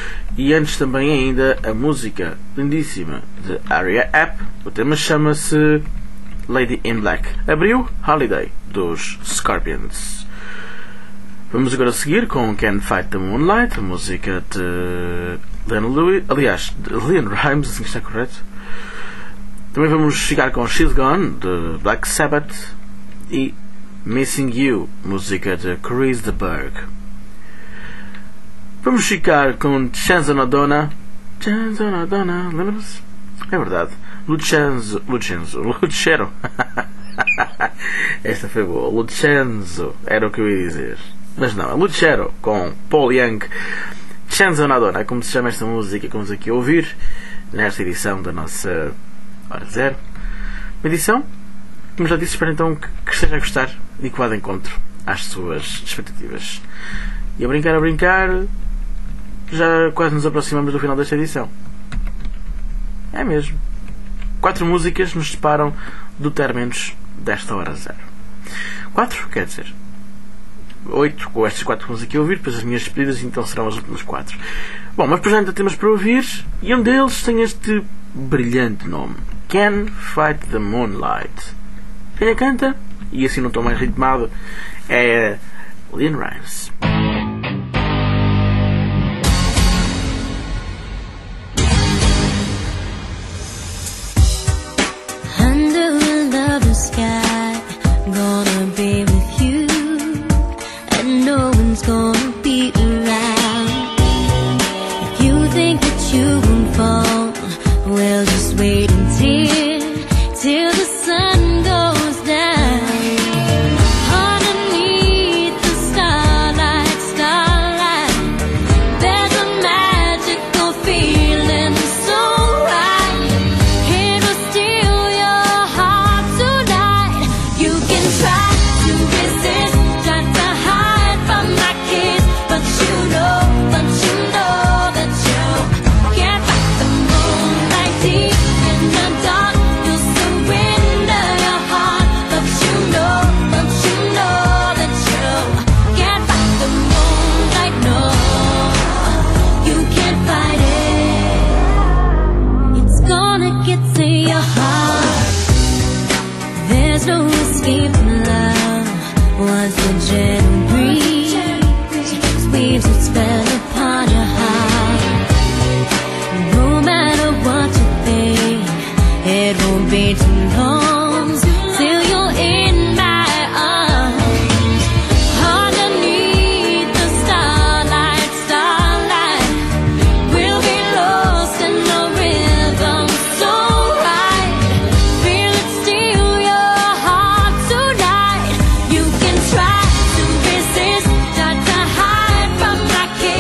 e antes também ainda a música lindíssima de Aria App, o tema chama-se Lady in Black. Abriu Holiday, dos Scorpions. Vamos agora seguir com Can't Fight the Moonlight, a música de Leon Lewis, aliás, de Leon Rimes, assim que está correto. Também vamos ficar com She's Gone, de Black Sabbath, e Missing You, música de Chris de Burgh. Vamos ficar com Chanzo Madonna. Chanzo Madonna, lembra-se? É verdade. Lucenzo, Lucenzo, Lucero. Esta foi boa. Lucenzo, era o que eu ia dizer. Mas não, é Lucero, com Paul Young. Chanzo Madonna, é como se chama esta música que vamos aqui ouvir nesta edição da nossa Hora Zero. Uma edição, como já disse, espero então que, que esteja a gostar e que vá de encontro às suas expectativas. E a brincar, a brincar, já quase nos aproximamos do final desta edição. É mesmo. Quatro músicas nos separam do términos desta Hora Zero. Quatro, quer dizer, oito com estas quatro que vamos aqui ouvir, depois as minhas despedidas, então serão as últimas quatro. Bom, mas por já ainda temos para ouvir, e um deles tem este brilhante nome: Can't Fight the Moonlight. Quem a canta, e assim não estou mais ritmado, é Leon Rimes. Under another sky, gonna be with you, and no one's gonna be around. If you think that you won't fall, well, just wait until, till the sun goes down. Underneath the starlight, a gentle breeze weaves its spell upon your heart. No matter what you think, it won't be too long till you're in my arms. Underneath the starlight, starlight, we'll be lost in the rhythm so right. Feel it steal your heart tonight. You can try to resist, try to hide from my kiss.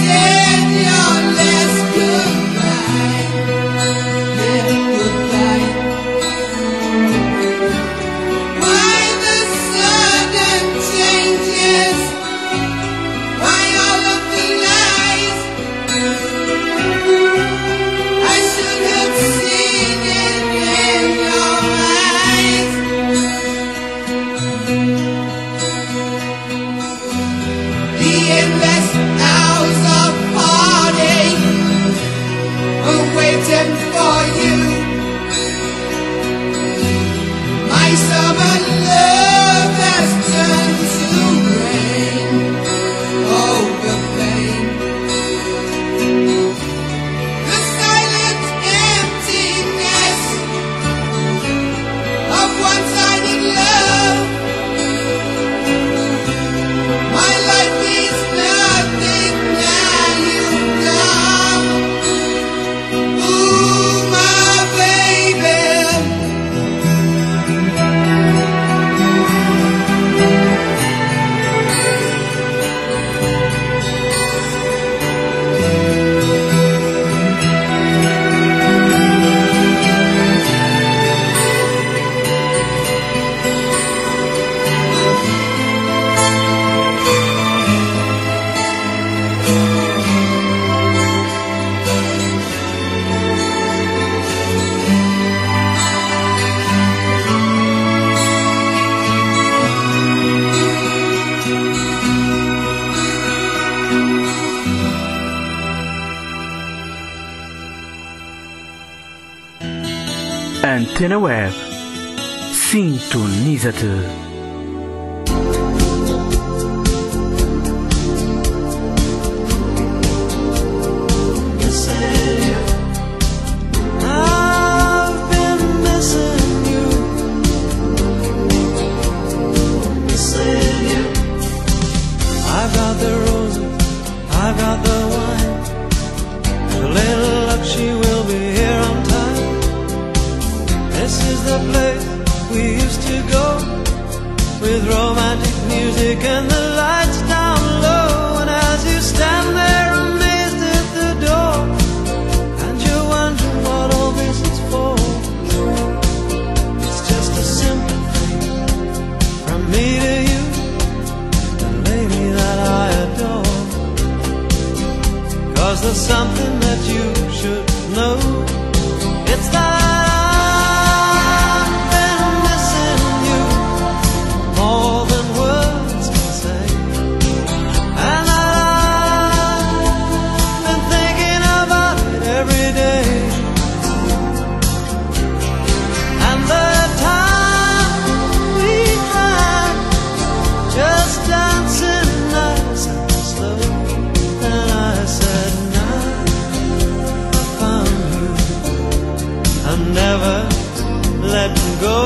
said your last goodbye. Yeah, goodbye. Why the sudden changes? Why all of the lies? I should have seen it in your eyes. The endless hours of heartache are waiting for you. My summer love has turned to rain. Oh, the pain. The silent emptiness of one-sided love. My life is nothing now you've gone. Ooh, my baby. Antena Web. Sintoniza-te. I've been missing you, missing you. I've got the roses, I've got the wine. With a little luck, she will be here on time. This is the place we used to go, with romantic music and the lights down low. And as you stand there amazed at the door, and you're wondering what all this is for, it's just a simple thing from me to you, the lady that I adore. 'Cause there's something that you should know. It's that I've been missing you more than words can say, and that I've been thinking about it every day. And the time we had, just dancing nice and slow, and I said, now I found you, and never let go.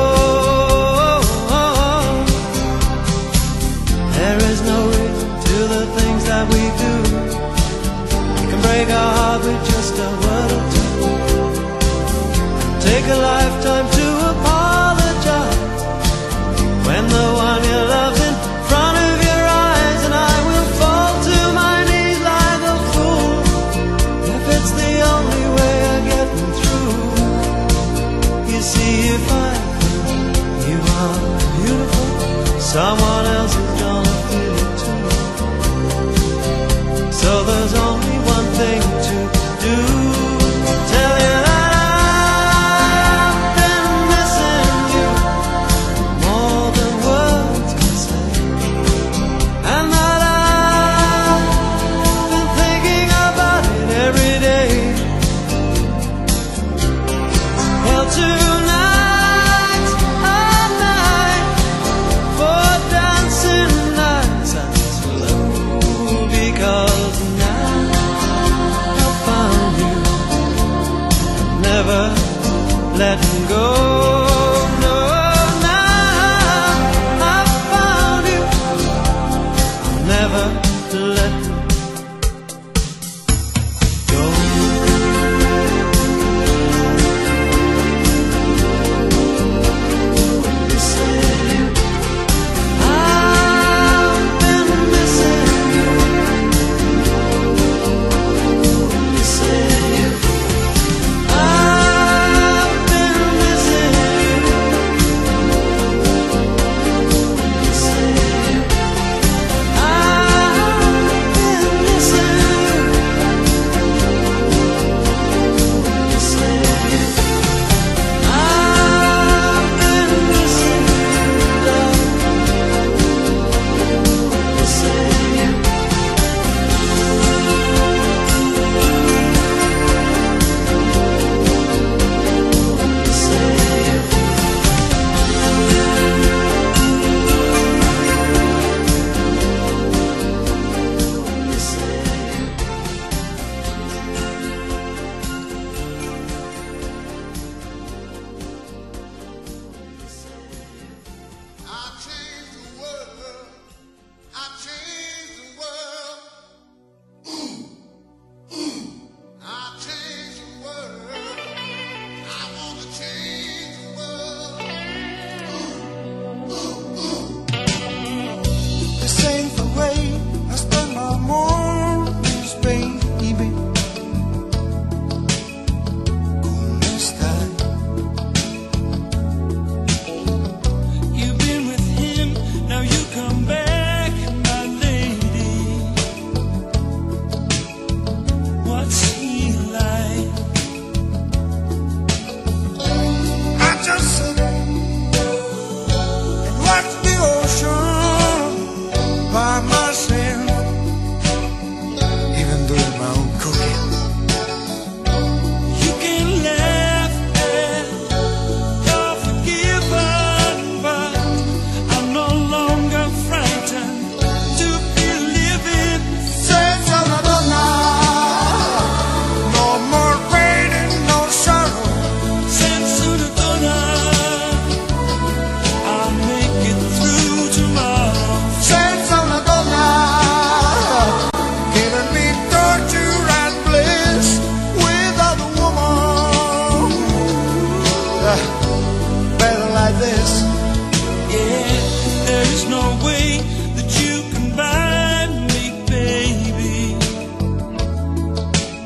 There is no reason to the things that we do. We can break our heart with just a word or two. Take a lifetime to apologize when the one you love's in front of your eyes. And I will fall to my knees like a fool if it's the only way of getting through. You see, if I think you are beautiful, someone else is gonna feel it too. So there's only one thing to do. Tell you that I've been missing you more than words can say, and that I've been thinking about it every day. Well, tonight's a night for dancing nights and slow, because now I found you,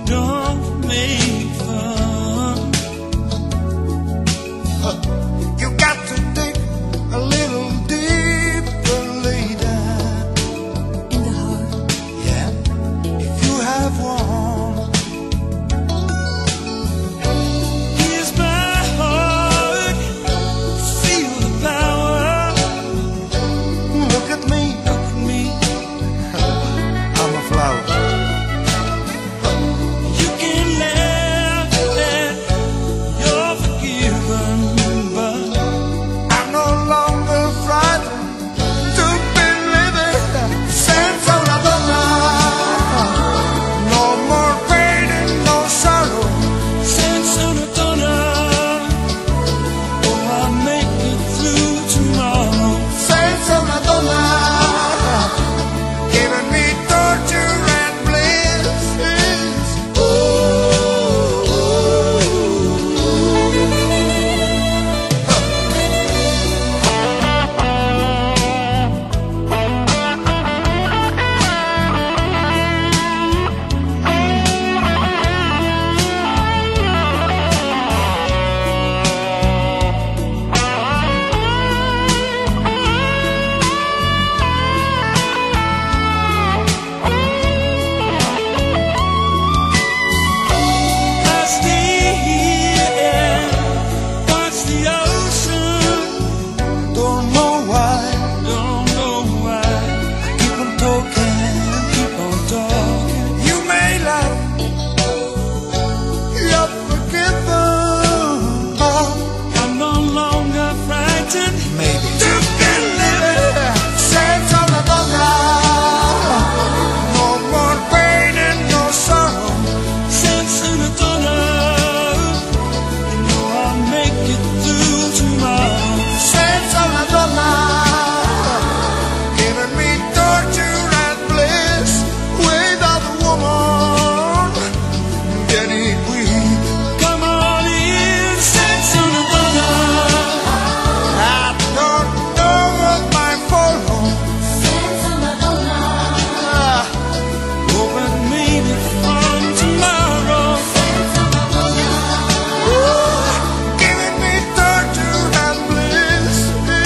don't make fun. Huh. You got to dig a little deeper later In the heart, yeah, if you have one. Here's my heart, feel the power. Look at me, look at me. I'm a flower. You can laugh and you're forgiven, but I'm no longer frightened to be living. Sense of la donna. No more pain and no sorrow. Sense of la donna. Oh, I'll make it through tomorrow. Sense of la donna. Giving me torture and bliss. Oh, I stay here and watch the ocean. Don't know why, don't know why. Keep on talking, keep on talking. You may laugh, you're forgiven. I'm no longer frightened. Maybe you can live it. Sense of la donna. No more pain and no sorrow. Sense of la donna. You know I'll make it through tomorrow. Sense of la donna. Giving me torture and bliss. Without a woman, getting weak. Come on in, sense of la donna. I don't know what my follow. Sense of la donna. Oh, but maybe from tomorrow. Ooh, giving me torture and bliss.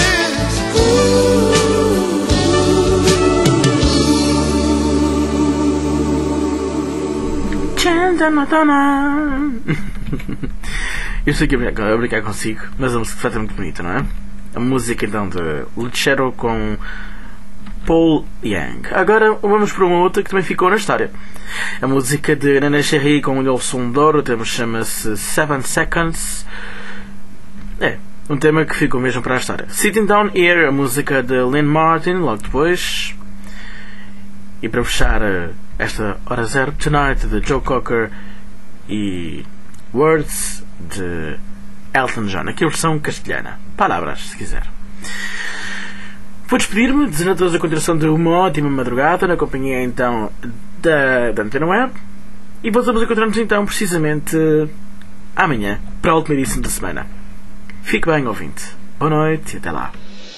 Chandana. Eu sei que é a brincar consigo, mas a música de fato é muito bonita, não é? A música então de Lucero com Paul Young. Agora vamos para uma outra que também ficou na história. A música de Nana Cherry com o Nelson Doro, o tema chama-se Seven Seconds. É, um tema que ficou mesmo para a história. Sitting Down Here, a música de Lynn Martin, logo depois. E para fechar eh, esta hora zero, Tonight de Joe Cocker e Words de Elton John. Aqui a versão castelhana. Palavras, se quiser. Vou despedir-me, dizendo a todos a continuação de uma ótima madrugada, na companhia então da, da Antena Web. E voltamos a encontrar-nos então precisamente amanhã, para a última edição da semana. Fique bem, ouvinte. Boa noite e até lá.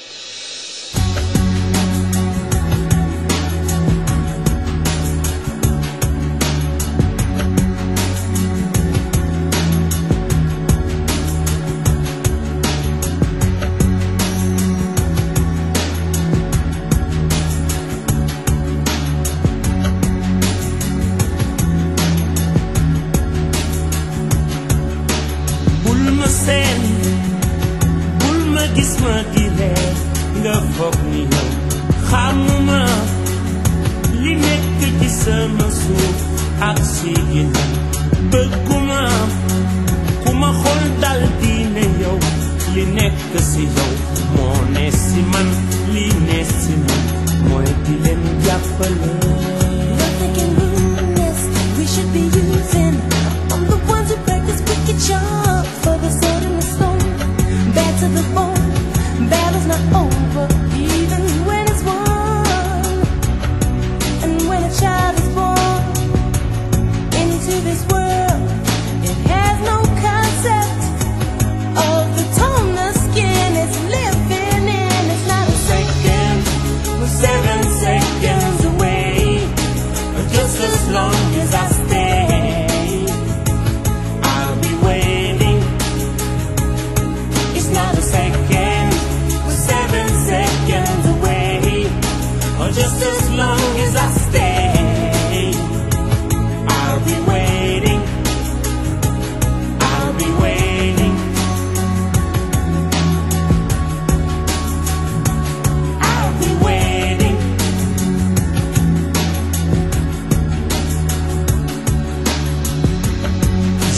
Bul ma seen, bul ma gis ma di reer, nga foog ni yow xamuma li nekk ci sama suuf ak si ginnaaw. Bëgguma ku ma xool dal di ne yow li nekk si yow moo ne si man, li ne si man mooy di leen jàppale. Nothing can ruin this. We should be using. I'm the ones who practice wicked sharp for the sword and the stone. Bad to the bone. Battle's not over, even when it's won. And when a child is born into this world, it has no concept of the tone the skin is living in. It's not a second, we're seven seconds away. Just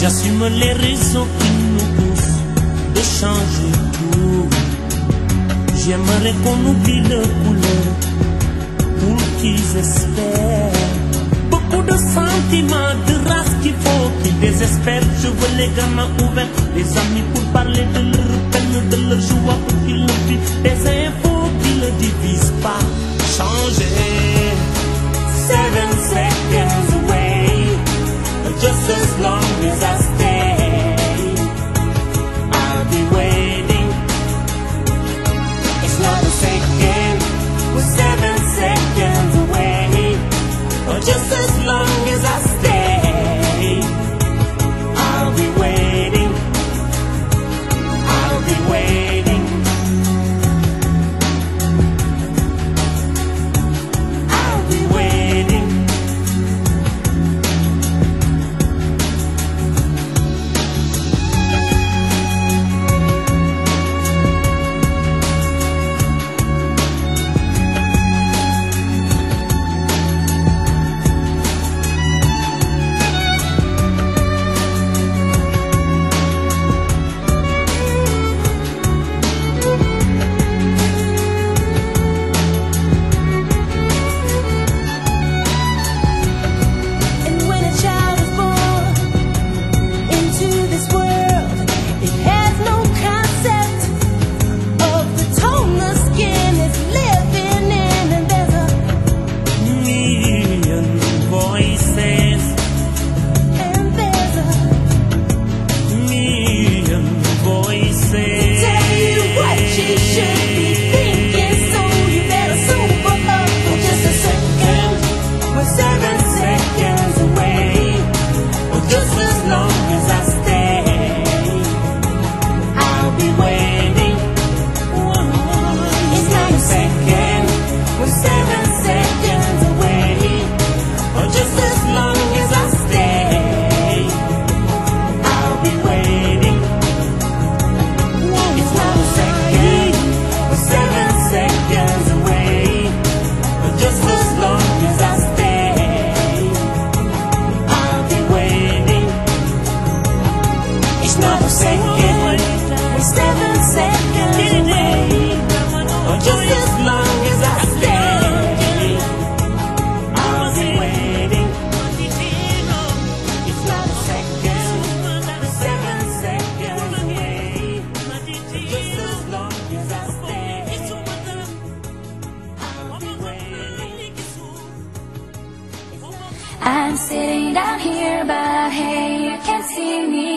J'assume les raisons qui nous poussent de changer tout. J'aimerais qu'on oublie le couleur pour qu'ils espèrent. Beaucoup de sentiments, de race qu'il faut qu'ils désespèrent. Je veux les gamins ouverts, des amis pour parler de leur peine, de leur joie pour qu'ils le vivent, des infos qui ne divisent pas. Changer. Seven seconds away, just as long as I stay, I'll be waiting. It's not a second, we're seven seconds away, just as long as I stay, I'll be waiting. I'll be waiting. I'll be waiting. And when a child is born into this world, it has no concept of the tone the skin is living in, and there's a million voices, and there's a million voices. Tell you what you should be thinking, so you better sober up for just a second. We're seven seconds away, or just as long as I stay, I'll be waiting. It's not a second, we're seven seconds away, or just as long as I stay, I'll be waiting. It's not a second, we're seven seconds away, or just as long as I stay, I'll be waiting. It's not a second, we're seven seconds away, or just as long as I stay, I'll be waiting. It's not a second, we're seven seconds away, just as long as I stay, I'll be waiting. I'm sitting down here, but hey, you can't see me.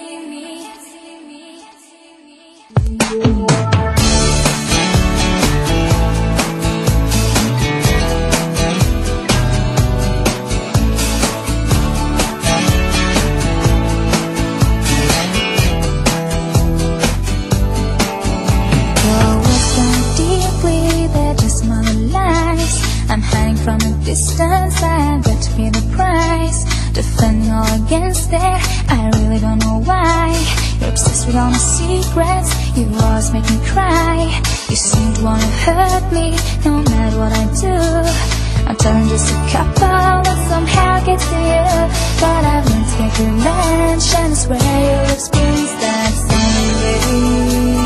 Your words burn deeply, they're just smaller lies. I'm hiding from a distance, I've got to pay the price. Defending all against there, I really don't know why. You're obsessed with all my secrets, you always make me cry. You seem to wanna hurt me, no matter what I do. I'm telling just a couple that somehow gets to you, but I've learned to get revenge, and I swear you'll experience that someday.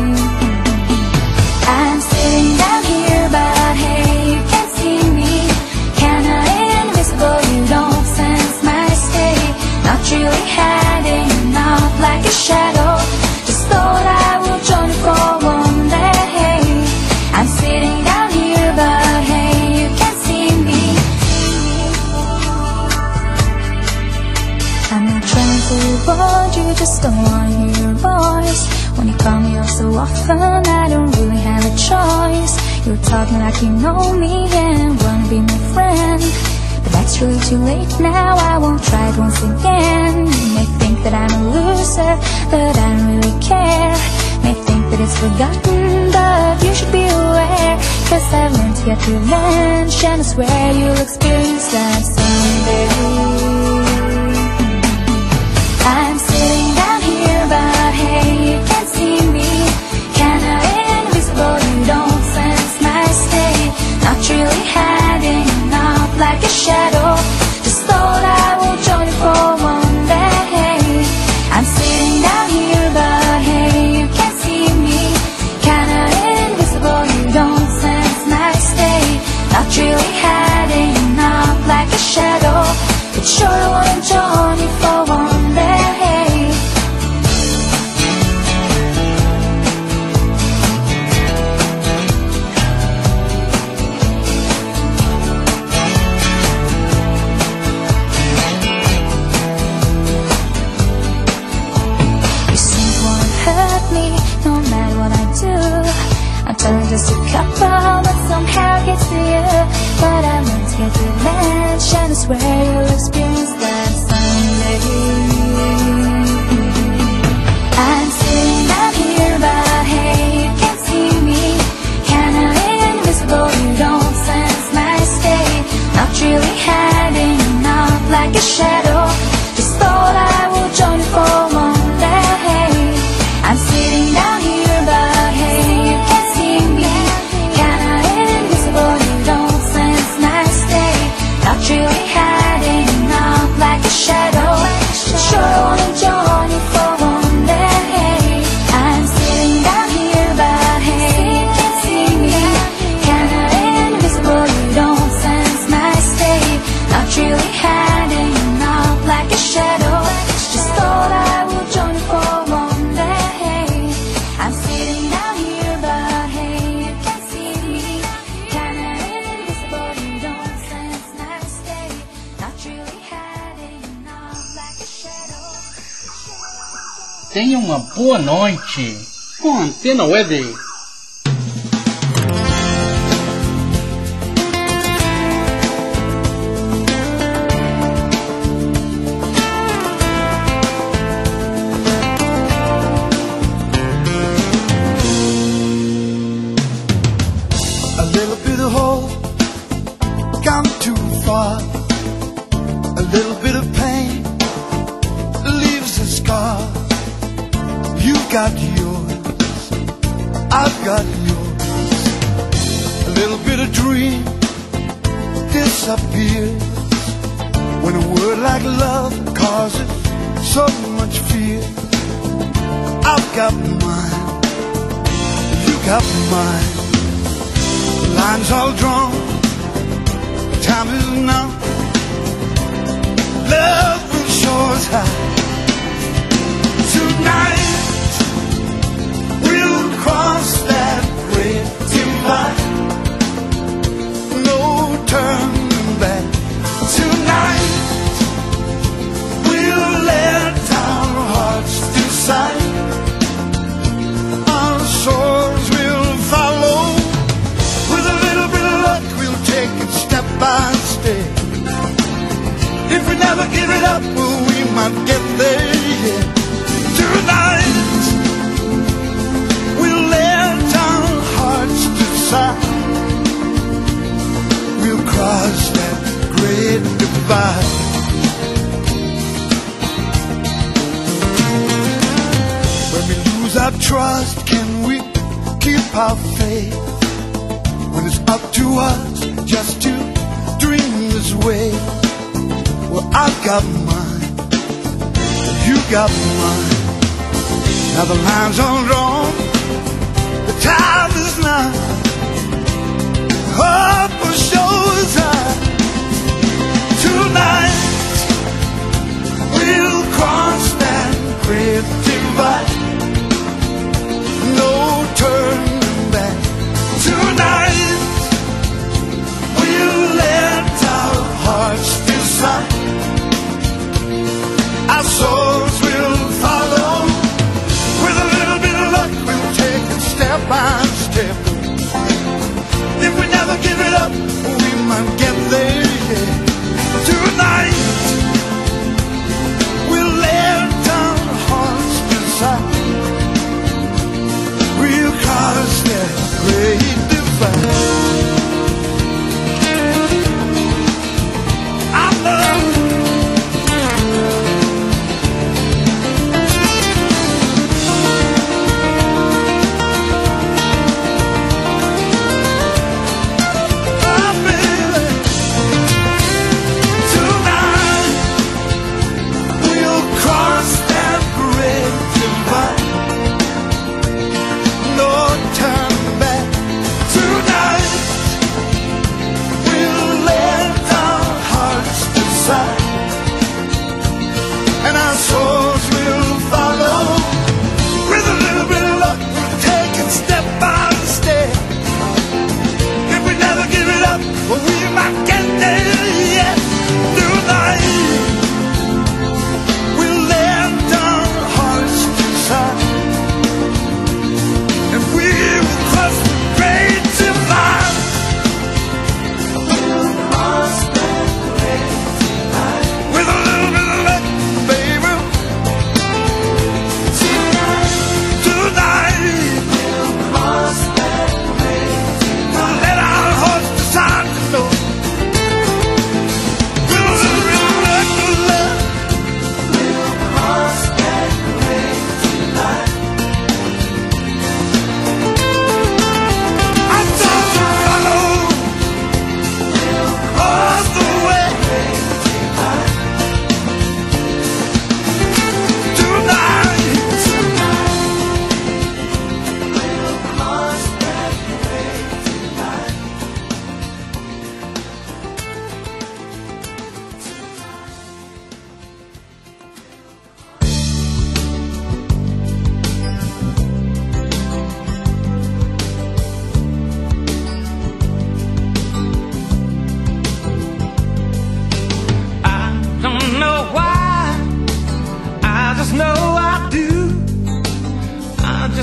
I'm sitting down here, but hey, you can't see me. Kinda invisible, you don't sense my state. Not really hiding, not like a shadow. Just thought I would join you for one day. I'm sitting down here, but hey, you can't see me. I'm not trying to avoid you, just don't wanna hear your voice. When you call me up so often, I don't really have a choice. You're talking like you know me and wanna be my friend, but that's really too late now, I won't try it once again. You may think that I'm a loser, but I don't really care. May think that it's forgotten, but you should be aware, 'cause I've learned to get revenge, and I swear you'll experience that someday. I'm sitting down here, but hey, you can't see me. Kinda invisible, you don't sense my state. Not really hiding, not like a shadow. Just thought I would join you for one day. wanna join you for one day. You see, won't hurt me no matter what I do. I'm telling just a couple, but somehow gets to you. But I won't get to mention, I swear you'll experience that someday. I'm sitting out here, but hey, you can't see me. Kinda invisible, you don't sense my state. Not really hiding, not like a shadow. Just thought I would join you for one day. I'm sitting down here, but hey, you can't see me. Kinda invisible, you don't sense my state. Not really hiding, not like a shadow. Sure wanna join you for one day. I'm sitting down here, but hey, you can't see me. Kinda invisible, you don't sense my state. Not really hiding, not like a shadow. Just thought I would join you for one day. I'm sitting down here, but hey, you can't see me. Kinda invisible, you don't sense my state. Not really hiding, not like a shadow. Tenha uma boa noite com a Antena Web. A little bit of hope, gone too far. A little bit of pain leaves a scar. You got yours, I've got yours. A little bit of dream disappears when a word like love causes so much fear. I've got mine, you got mine. The lines all drawn, time is now. Love will show us how. Tonight we'll cross that great divide. No turning back. Tonight we'll let our hearts decide. Our souls will follow. With a little bit of luck, we'll take it step by step. If we never give it up, well, we might get there, yeah. Tonight, we'll let our hearts decide. We'll cross that great divide. When we lose our trust, can we keep our faith? When it's up to us just to dream this way. Well, I've got mine, you got mine. Now the lines are drawn, the time is now. Hope will show us how. Tonight we'll cross that great divide. No turning back. Tonight we'll let our hearts decide. Our souls will follow. With a little bit of luck, we'll take it step by step. If we never give it up, we might get there, yeah. Tonight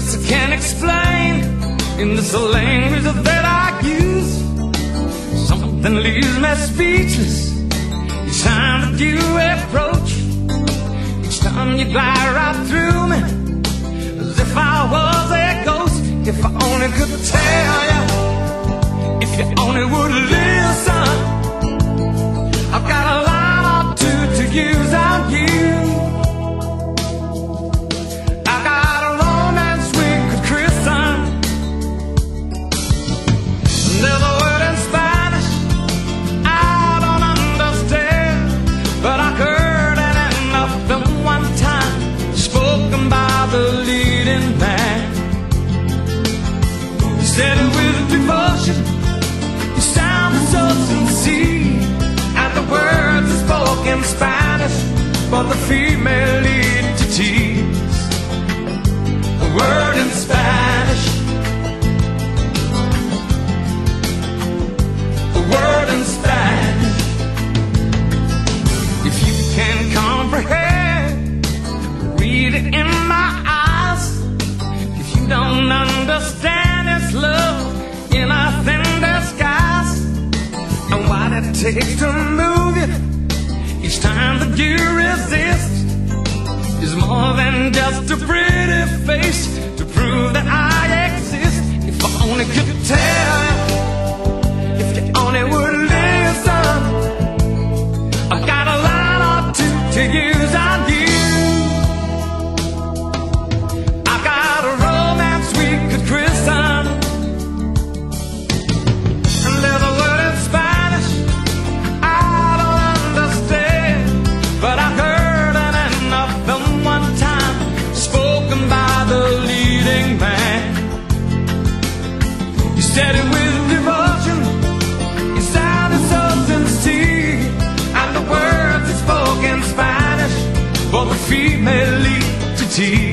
words I can't explain in this language that I use. Something leaves me speechless each time that you approach. Each time you glide right through me as if I was a ghost. If I only could tell you, if you only would listen. I've got a line or two to use on you. I got a romance we could christen. There's a word in Spanish I don't understand, but I heard it in a film one time, spoken by the leading man. He said it with devotion, you sound so sincere, and the words are spoken Spanish, but the female lead to tears. A word in Spanish, a word in Spanish. If you can comprehend, read it in my eyes. If you don't understand, it's love in a thin disguise. And what it takes to move you each time that you resist is more than just a pretty face to prove that I exist. If I only could tell you, if you only would listen. I've got a line or two to use on you. I've got a romance we could christen. And there's a word in Spanish I don't understand, but I heard it in a film one time, spoken by the leading man. He said it with devotion, he sounded so sincere, and the words he spoke in Spanish, but the female lead to tears.